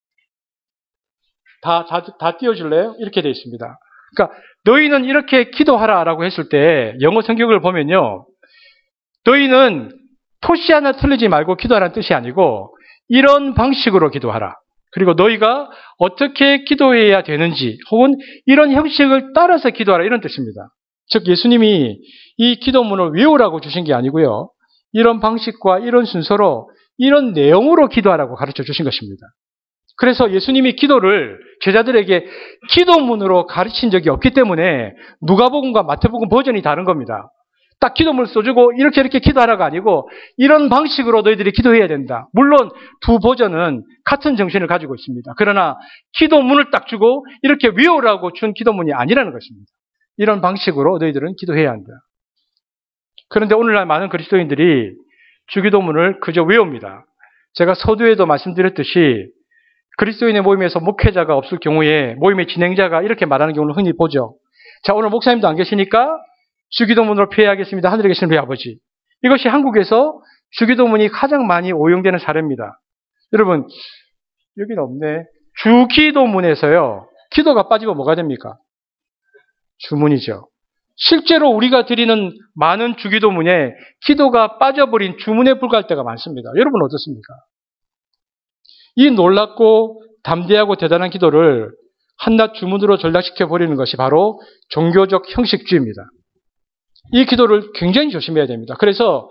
다 띄워줄래요? 이렇게 되어 있습니다. 그러니까 너희는 이렇게 기도하라라고 했을 때 영어 성경을 보면요. 너희는 토시 하나 틀리지 말고 기도하라는 뜻이 아니고 이런 방식으로 기도하라. 그리고 너희가 어떻게 기도해야 되는지 혹은 이런 형식을 따라서 기도하라 이런 뜻입니다. 즉 예수님이 이 기도문을 외우라고 주신 게 아니고요. 이런 방식과 이런 순서로 이런 내용으로 기도하라고 가르쳐 주신 것입니다. 그래서 예수님이 기도를 제자들에게 기도문으로 가르친 적이 없기 때문에 누가복음과 마태복음 버전이 다른 겁니다. 딱 기도문을 써주고 이렇게 기도하라가 아니고 이런 방식으로 너희들이 기도해야 된다. 물론 두 버전은 같은 정신을 가지고 있습니다. 그러나 기도문을 딱 주고 이렇게 외우라고 준 기도문이 아니라는 것입니다. 이런 방식으로 너희들은 기도해야 한다. 그런데 오늘날 많은 그리스도인들이 주기도문을 그저 외웁니다. 제가 서두에도 말씀드렸듯이 그리스도인의 모임에서 목회자가 없을 경우에 모임의 진행자가 이렇게 말하는 경우를 흔히 보죠. 자, 오늘 목사님도 안 계시니까 주기도문으로 피해야겠습니다. 하늘에 계신 우리 아버지. 이것이 한국에서 주기도문이 가장 많이 오용되는 사례입니다. 여러분, 여기는 없네. 주기도문에서요. 기도가 빠지면 뭐가 됩니까? 주문이죠. 실제로 우리가 드리는 많은 주기도문에 기도가 빠져버린 주문에 불과할 때가 많습니다. 여러분 어떻습니까? 이 놀랍고 담대하고 대단한 기도를 한낱 주문으로 전락시켜버리는 것이 바로 종교적 형식주의입니다. 이 기도를 굉장히 조심해야 됩니다. 그래서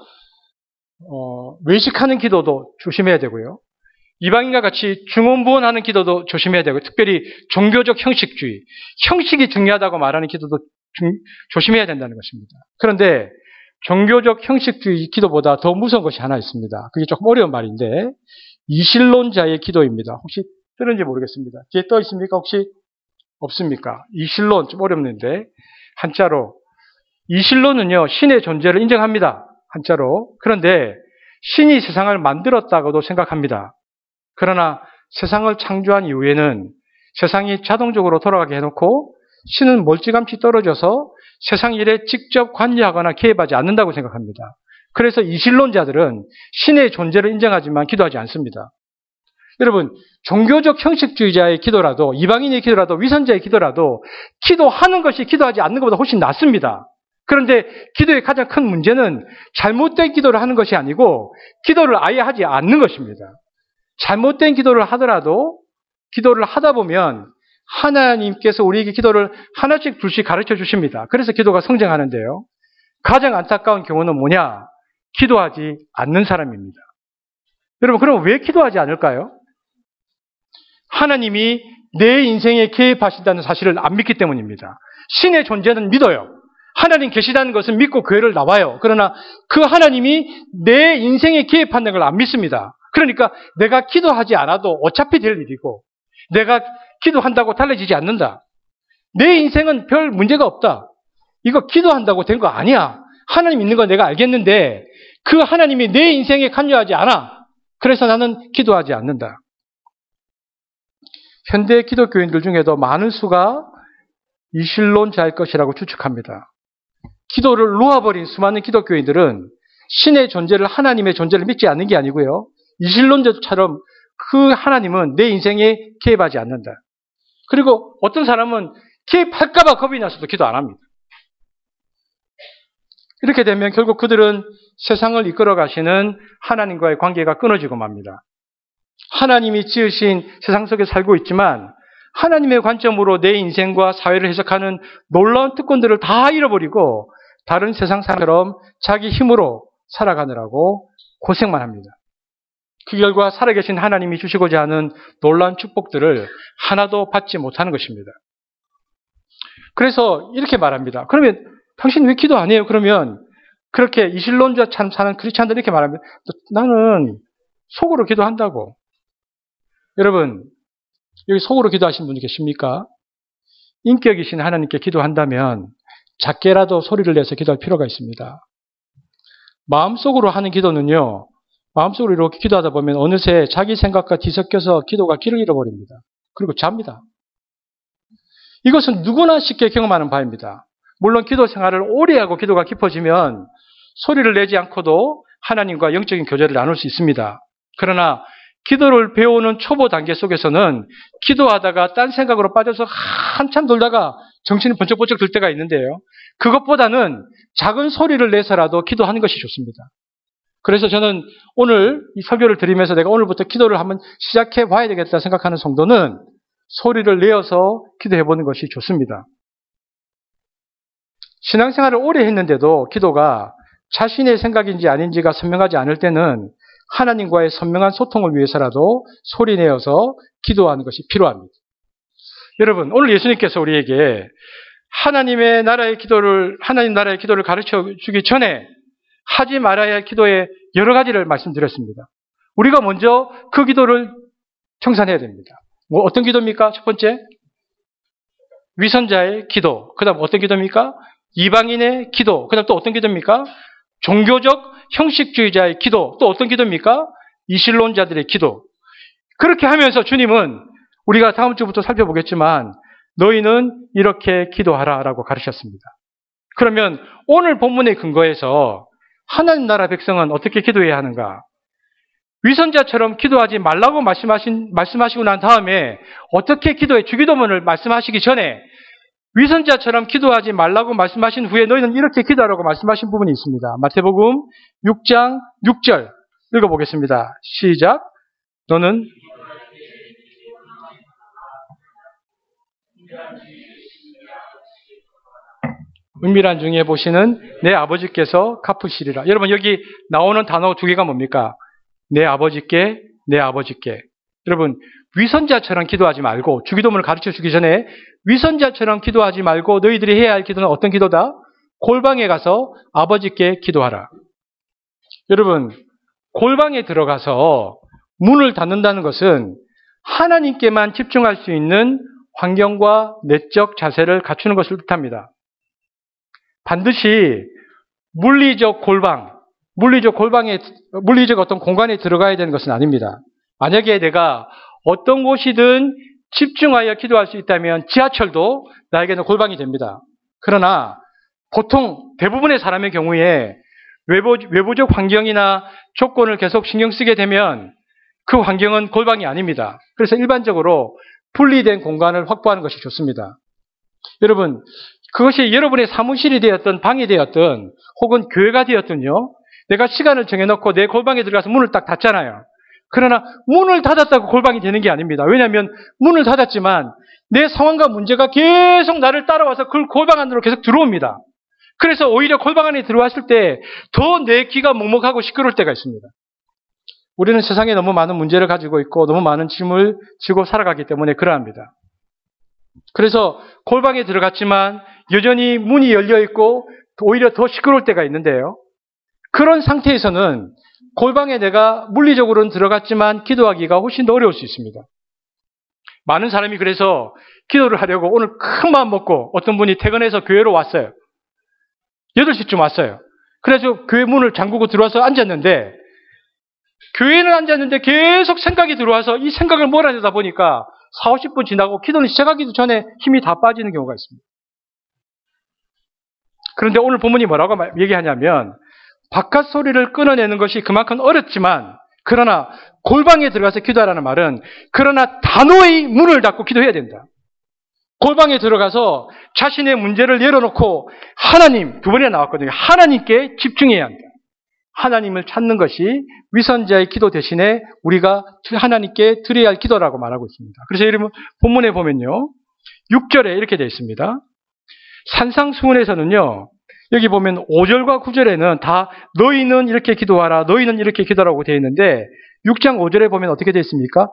외식하는 기도도 조심해야 되고요. 이방인과 같이 중언부언하는 기도도 조심해야 되고 특별히 종교적 형식주의, 형식이 중요하다고 말하는 기도도 조심해야 된다는 것입니다. 그런데 종교적 형식주의 기도보다 더 무서운 것이 하나 있습니다. 그게 조금 어려운 말인데 이신론자의 기도입니다. 혹시 들은지 모르겠습니다. 뒤에 떠 있습니까? 혹시 없습니까? 이신론 좀 어렵는데 한자로 이신론은요 신의 존재를 인정합니다. 한자로. 그런데 신이 세상을 만들었다고도 생각합니다. 그러나 세상을 창조한 이후에는 세상이 자동적으로 돌아가게 해놓고 신은 멀찌감치 떨어져서 세상 일에 직접 관여하거나 개입하지 않는다고 생각합니다. 그래서 이신론자들은 신의 존재를 인정하지만 기도하지 않습니다. 여러분, 종교적 형식주의자의 기도라도 이방인의 기도라도 위선자의 기도라도 기도하는 것이 기도하지 않는 것보다 훨씬 낫습니다. 그런데 기도의 가장 큰 문제는 잘못된 기도를 하는 것이 아니고 기도를 아예 하지 않는 것입니다. 잘못된 기도를 하더라도 기도를 하다 보면 하나님께서 우리에게 기도를 하나씩 둘씩 가르쳐 주십니다. 그래서 기도가 성장하는데요. 가장 안타까운 경우는 뭐냐? 기도하지 않는 사람입니다. 여러분, 그럼 왜 기도하지 않을까요? 하나님이 내 인생에 개입하신다는 사실을 안 믿기 때문입니다. 신의 존재는 믿어요. 하나님 계시다는 것은 믿고 교회를 나와요. 그러나 그 하나님이 내 인생에 개입한다는 걸 안 믿습니다. 그러니까 내가 기도하지 않아도 어차피 될 일이고 내가 기도한다고 달라지지 않는다. 내 인생은 별 문제가 없다. 이거 기도한다고 된 거 아니야. 하나님 있는 건 내가 알겠는데 그 하나님이 내 인생에 관여하지 않아. 그래서 나는 기도하지 않는다. 현대 기독교인들 중에도 많은 수가 이신론자일 것이라고 추측합니다. 기도를 놓아버린 수많은 기독교인들은 신의 존재를 하나님의 존재를 믿지 않는 게 아니고요. 이신론자처럼 그 하나님은 내 인생에 개입하지 않는다. 그리고 어떤 사람은 개입할까 봐 겁이 나서도 기도 안 합니다. 이렇게 되면 결국 그들은 세상을 이끌어 가시는 하나님과의 관계가 끊어지고 맙니다. 하나님이 지으신 세상 속에 살고 있지만 하나님의 관점으로 내 인생과 사회를 해석하는 놀라운 특권들을 다 잃어버리고 다른 세상 사람처럼 자기 힘으로 살아가느라고 고생만 합니다. 그 결과 살아계신 하나님이 주시고자 하는 놀라운 축복들을 하나도 받지 못하는 것입니다. 그래서 이렇게 말합니다. 그러면 당신 왜 기도 안 해요? 그러면 그렇게 이실론자처럼 사는 크리스찬들이 이렇게 말합니다. 나는 속으로 기도한다고. 여러분, 여기 속으로 기도하시는 분이 계십니까? 인격이신 하나님께 기도한다면 작게라도 소리를 내서 기도할 필요가 있습니다. 마음속으로 하는 기도는요, 마음속으로 이렇게 기도하다 보면 어느새 자기 생각과 뒤섞여서 기도가 길을 잃어버립니다. 그리고 잡니다. 이것은 누구나 쉽게 경험하는 바입니다. 물론 기도 생활을 오래 하고 기도가 깊어지면 소리를 내지 않고도 하나님과 영적인 교제를 나눌 수 있습니다. 그러나 기도를 배우는 초보 단계 속에서는 기도하다가 딴 생각으로 빠져서 한참 돌다가 정신이 번쩍번쩍 들 때가 있는데요. 그것보다는 작은 소리를 내서라도 기도하는 것이 좋습니다. 그래서 저는 오늘 이 설교를 드리면서 내가 오늘부터 기도를 한번 시작해 봐야 되겠다 생각하는 성도는 소리를 내어서 기도해 보는 것이 좋습니다. 신앙생활을 오래 했는데도 기도가 자신의 생각인지 아닌지가 선명하지 않을 때는 하나님과의 선명한 소통을 위해서라도 소리 내어서 기도하는 것이 필요합니다. 여러분, 오늘 예수님께서 우리에게 하나님 나라의 기도를 가르쳐 주기 전에 하지 말아야 할 기도의 여러 가지를 말씀드렸습니다. 우리가 먼저 그 기도를 청산해야 됩니다. 어떤 기도입니까? 첫 번째, 위선자의 기도. 그 다음 어떤 기도입니까? 이방인의 기도. 그 다음 또 어떤 기도입니까? 종교적 형식주의자의 기도. 또 어떤 기도입니까? 이실론자들의 기도. 그렇게 하면서 주님은 우리가 다음 주부터 살펴보겠지만 너희는 이렇게 기도하라라고 가르쳤습니다. 그러면 오늘 본문의 근거에서 하나님 나라 백성은 어떻게 기도해야 하는가? 위선자처럼 기도하지 말라고 말씀하시고 난 다음에 어떻게 기도해? 주기도문을 말씀하시기 전에 위선자처럼 기도하지 말라고 말씀하신 후에 너희는 이렇게 기도하라고 말씀하신 부분이 있습니다. 마태복음 6장 6절 읽어보겠습니다. 시작. 너는 은밀한 중에 보시는 내 아버지께서 갚으시리라. 여러분, 여기 나오는 단어 두 개가 뭡니까? 내 아버지께, 내 아버지께. 여러분, 위선자처럼 기도하지 말고, 주기도문을 가르쳐 주기 전에 위선자처럼 기도하지 말고 너희들이 해야 할 기도는 어떤 기도다? 골방에 가서 아버지께 기도하라. 여러분, 골방에 들어가서 문을 닫는다는 것은 하나님께만 집중할 수 있는 환경과 내적 자세를 갖추는 것을 뜻합니다. 반드시 물리적 어떤 공간에 들어가야 되는 것은 아닙니다. 만약에 내가 어떤 곳이든 집중하여 기도할 수 있다면 지하철도 나에게는 골방이 됩니다. 그러나 보통 대부분의 사람의 경우에 외부적 환경이나 조건을 계속 신경 쓰게 되면 그 환경은 골방이 아닙니다. 그래서 일반적으로 분리된 공간을 확보하는 것이 좋습니다. 여러분, 그것이 여러분의 사무실이 되었든 방이 되었든 혹은 교회가 되었든요. 내가 시간을 정해놓고 내 골방에 들어가서 문을 딱 닫잖아요. 그러나 문을 닫았다고 골방이 되는 게 아닙니다. 왜냐하면 문을 닫았지만 내 상황과 문제가 계속 나를 따라와서 그 골방 안으로 계속 들어옵니다. 그래서 오히려 골방 안에 들어왔을 때 더 내 귀가 먹먹하고 시끄러울 때가 있습니다. 우리는 세상에 너무 많은 문제를 가지고 있고 너무 많은 짐을 지고 살아가기 때문에 그러합니다. 그래서 골방에 들어갔지만 여전히 문이 열려 있고 오히려 더 시끄러울 때가 있는데요. 그런 상태에서는 골방에 내가 물리적으로는 들어갔지만 기도하기가 훨씬 더 어려울 수 있습니다. 많은 사람이 그래서 기도를 하려고 오늘 큰 마음 먹고 어떤 분이 퇴근해서 교회로 왔어요. 8시쯤 왔어요. 그래서 교회 문을 잠그고 들어와서 앉았는데 교회는 앉았는데 계속 생각이 들어와서 이 생각을 몰아내다 보니까 40-50분 지나고 기도는 시작하기도 전에 힘이 다 빠지는 경우가 있습니다. 그런데 오늘 본문이 뭐라고 얘기하냐면 바깥 소리를 끊어내는 것이 그만큼 어렵지만 그러나 골방에 들어가서 기도하라는 말은 그러나 단호히 문을 닫고 기도해야 된다. 골방에 들어가서 자신의 문제를 열어놓고 하나님, 두 번이나 나왔거든요. 하나님께 집중해야 한다. 하나님을 찾는 것이 위선자의 기도 대신에 우리가 하나님께 드려야 할 기도라고 말하고 있습니다. 그래서 여러분 본문에 보면요. 6절에 이렇게 되어 있습니다. 산상수훈에서는요. 여기 보면 5절과 9절에는 다 너희는 이렇게 기도하라, 너희는 이렇게 기도하라고 되어 있는데 6장 5절에 보면 어떻게 되어 있습니까?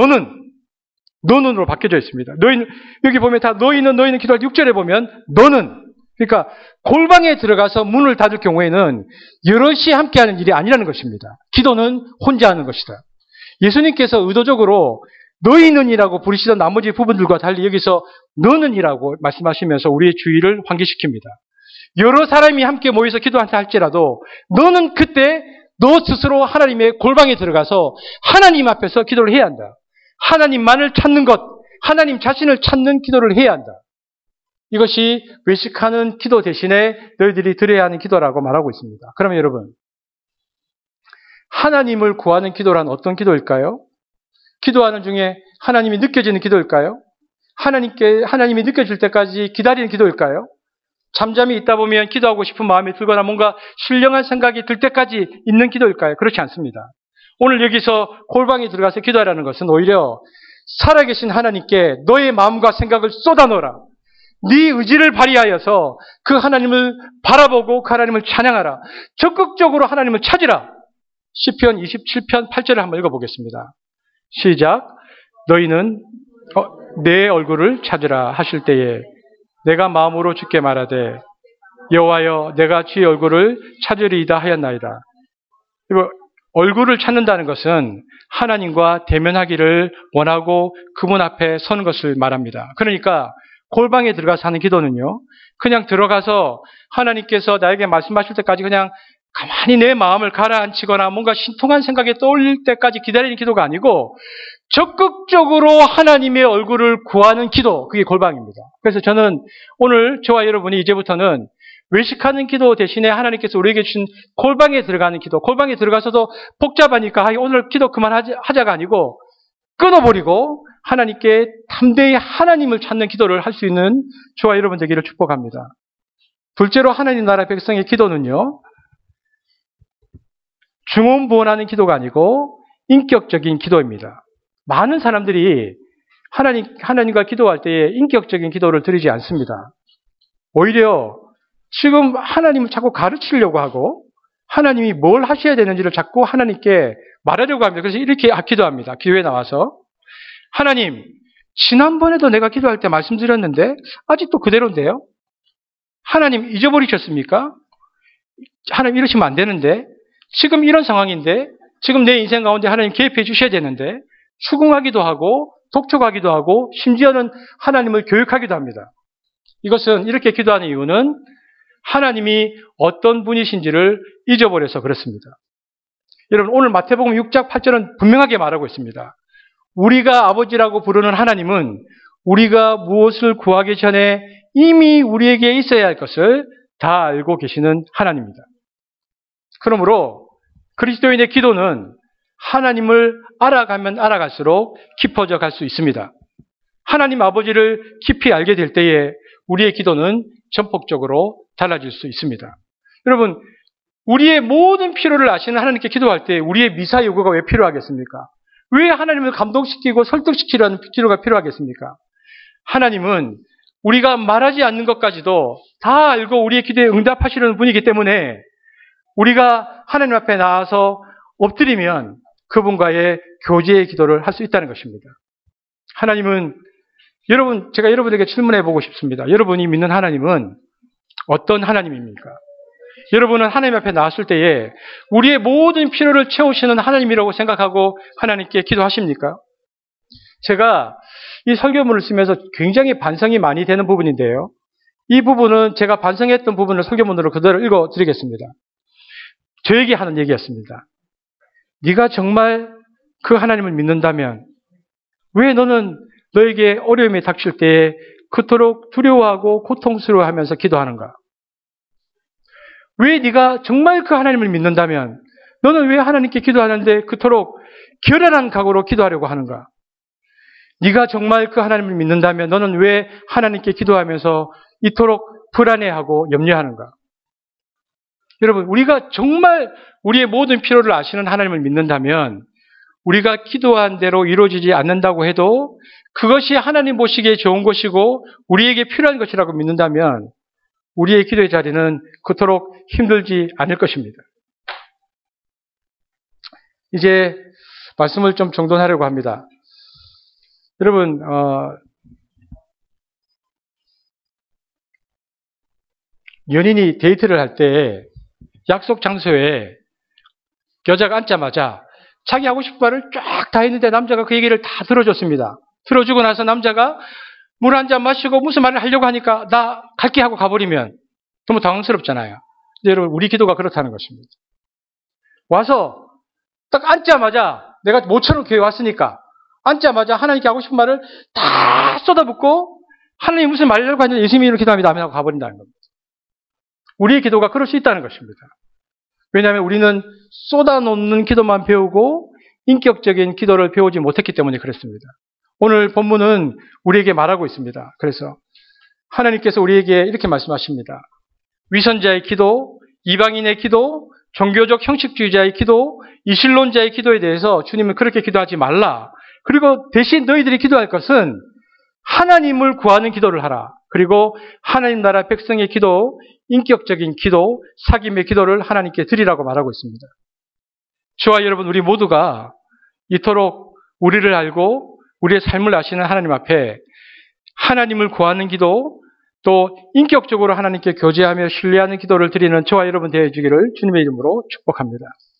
너는으로 바뀌어져 있습니다. 너희는, 여기 보면 다 너희는 기도할 때 6절에 보면 너는, 그러니까 골방에 들어가서 문을 닫을 경우에는 여럿이 함께하는 일이 아니라는 것입니다. 기도는 혼자 하는 것이다. 예수님께서 의도적으로 너희는이라고 부르시던 나머지 부분들과 달리 여기서 너는이라고 말씀하시면서 우리의 주의를 환기시킵니다. 여러 사람이 함께 모여서 기도한다 할지라도 너는 그때 너 스스로 하나님의 골방에 들어가서 하나님 앞에서 기도를 해야 한다. 하나님만을 찾는 것, 하나님 자신을 찾는 기도를 해야 한다. 이것이 외식하는 기도 대신에 너희들이 드려야 하는 기도라고 말하고 있습니다. 그러면 여러분, 하나님을 구하는 기도란 어떤 기도일까요? 기도하는 중에 하나님이 느껴지는 기도일까요? 하나님이 느껴질 때까지 기다리는 기도일까요? 잠잠히 있다 보면 기도하고 싶은 마음이 들거나 뭔가 신령한 생각이 들 때까지 있는 기도일까요? 그렇지 않습니다. 오늘 여기서 골방에 들어가서 기도하라는 것은 오히려 살아계신 하나님께 너의 마음과 생각을 쏟아넣어라. 네 의지를 발휘하여서 그 하나님을 바라보고 그 하나님을 찬양하라. 적극적으로 하나님을 찾으라. 시편 27편 8절을 한번 읽어보겠습니다. 시작. 너희는 내 얼굴을 찾으라 하실 때에 내가 마음으로 주께 말하되 여호와여 내가 주의 얼굴을 찾으리이다 하였나이다. 얼굴을 찾는다는 것은 하나님과 대면하기를 원하고 그분 앞에 서는 것을 말합니다. 그러니까 골방에 들어가서 하는 기도는요, 그냥 들어가서 하나님께서 나에게 말씀하실 때까지 그냥 가만히 내 마음을 가라앉히거나 뭔가 신통한 생각이 떠올릴 때까지 기다리는 기도가 아니고 적극적으로 하나님의 얼굴을 구하는 기도, 그게 골방입니다. 그래서 저는 오늘 저와 여러분이 이제부터는 외식하는 기도 대신에 하나님께서 우리에게 주신 골방에 들어가는 기도, 골방에 들어가서도 복잡하니까 오늘 기도 그만하자가 아니고 끊어버리고 하나님께 담대히 하나님을 찾는 기도를 할 수 있는 저와 여러분 되기를 축복합니다. 둘째로 하나님 나라 백성의 기도는요, 중언부언하는 기도가 아니고 인격적인 기도입니다. 많은 사람들이 하나님과 기도할 때에 인격적인 기도를 드리지 않습니다. 오히려 지금 하나님을 자꾸 가르치려고 하고 하나님이 뭘 하셔야 되는지를 자꾸 하나님께 말하려고 합니다. 그래서 이렇게 기도합니다. 기도에 나와서 하나님, 지난번에도 내가 기도할 때 말씀드렸는데 아직도 그대로인데요. 하나님 잊어버리셨습니까? 하나님 이러시면 안 되는데 지금 이런 상황인데 지금 내 인생 가운데 하나님 개입해 주셔야 되는데 추궁하기도 하고 독촉하기도 하고 심지어는 하나님을 교육하기도 합니다. 이것은 이렇게 기도하는 이유는 하나님이 어떤 분이신지를 잊어버려서 그렇습니다. 여러분 오늘 마태복음 6장 8절은 분명하게 말하고 있습니다. 우리가 아버지라고 부르는 하나님은 우리가 무엇을 구하기 전에 이미 우리에게 있어야 할 것을 다 알고 계시는 하나님입니다. 그러므로 그리스도인의 기도는 하나님을 알아가면 알아갈수록 깊어져 갈 수 있습니다. 하나님 아버지를 깊이 알게 될 때에 우리의 기도는 전폭적으로 달라질 수 있습니다. 여러분, 우리의 모든 필요를 아시는 하나님께 기도할 때 우리의 미사 요구가 왜 필요하겠습니까? 왜 하나님을 감동시키고 설득시키려는 기도가 필요하겠습니까? 하나님은 우리가 말하지 않는 것까지도 다 알고 우리의 기도에 응답하시려는 분이기 때문에 우리가 하나님 앞에 나와서 엎드리면 그분과의 교제의 기도를 할 수 있다는 것입니다. 하나님은 제가 여러분에게 질문해 보고 싶습니다. 여러분이 믿는 하나님은 어떤 하나님입니까? 여러분은 하나님 앞에 나왔을 때에 우리의 모든 필요를 채우시는 하나님이라고 생각하고 하나님께 기도하십니까? 제가 이 설교문을 쓰면서 굉장히 반성이 많이 되는 부분인데요. 이 부분은 제가 반성했던 부분을 설교문으로 그대로 읽어드리겠습니다. 저에게 하는 얘기였습니다. 네가 정말 그 하나님을 믿는다면 왜 너는 너에게 어려움이 닥칠 때에 그토록 두려워하고 고통스러워하면서 기도하는가? 왜 네가 정말 그 하나님을 믿는다면 너는 왜 하나님께 기도하는데 그토록 결연한 각오로 기도하려고 하는가? 네가 정말 그 하나님을 믿는다면 너는 왜 하나님께 기도하면서 이토록 불안해하고 염려하는가? 여러분, 우리가 정말 우리의 모든 필요를 아시는 하나님을 믿는다면 우리가 기도한 대로 이루어지지 않는다고 해도 그것이 하나님 보시기에 좋은 것이고 우리에게 필요한 것이라고 믿는다면 우리의 기도의 자리는 그토록 힘들지 않을 것입니다. 이제 말씀을 좀 정돈하려고 합니다. 여러분, 연인이 데이트를 할 때 약속 장소에 여자가 앉자마자 자기 하고 싶은 말을 쫙 다 했는데 남자가 그 얘기를 다 들어줬습니다. 들어주고 나서 남자가 물 한 잔 마시고 무슨 말을 하려고 하니까 나 갈게 하고 가버리면 너무 당황스럽잖아요. 여러분, 우리 기도가 그렇다는 것입니다. 와서 딱 앉자마자 내가 모처럼 교회 왔으니까 앉자마자 하나님께 하고 싶은 말을 다 쏟아붓고 하나님 무슨 말이라고 하는지 예수님이 이렇게 기도합니다. 아멘 하고 가버린다는 겁니다. 우리의 기도가 그럴 수 있다는 것입니다. 왜냐하면 우리는 쏟아놓는 기도만 배우고 인격적인 기도를 배우지 못했기 때문에 그렇습니다. 오늘 본문은 우리에게 말하고 있습니다. 그래서 하나님께서 우리에게 이렇게 말씀하십니다. 위선자의 기도, 이방인의 기도, 종교적 형식주의자의 기도, 이신론자의 기도에 대해서 주님은 그렇게 기도하지 말라. 그리고 대신 너희들이 기도할 것은 하나님을 구하는 기도를 하라. 그리고 하나님 나라 백성의 기도, 인격적인 기도, 사귐의 기도를 하나님께 드리라고 말하고 있습니다. 저와 여러분, 우리 모두가 이토록 우리를 알고 우리의 삶을 아시는 하나님 앞에 하나님을 구하는 기도, 또 인격적으로 하나님께 교제하며 신뢰하는 기도를 드리는 저와 여러분 되어주기를 주님의 이름으로 축복합니다.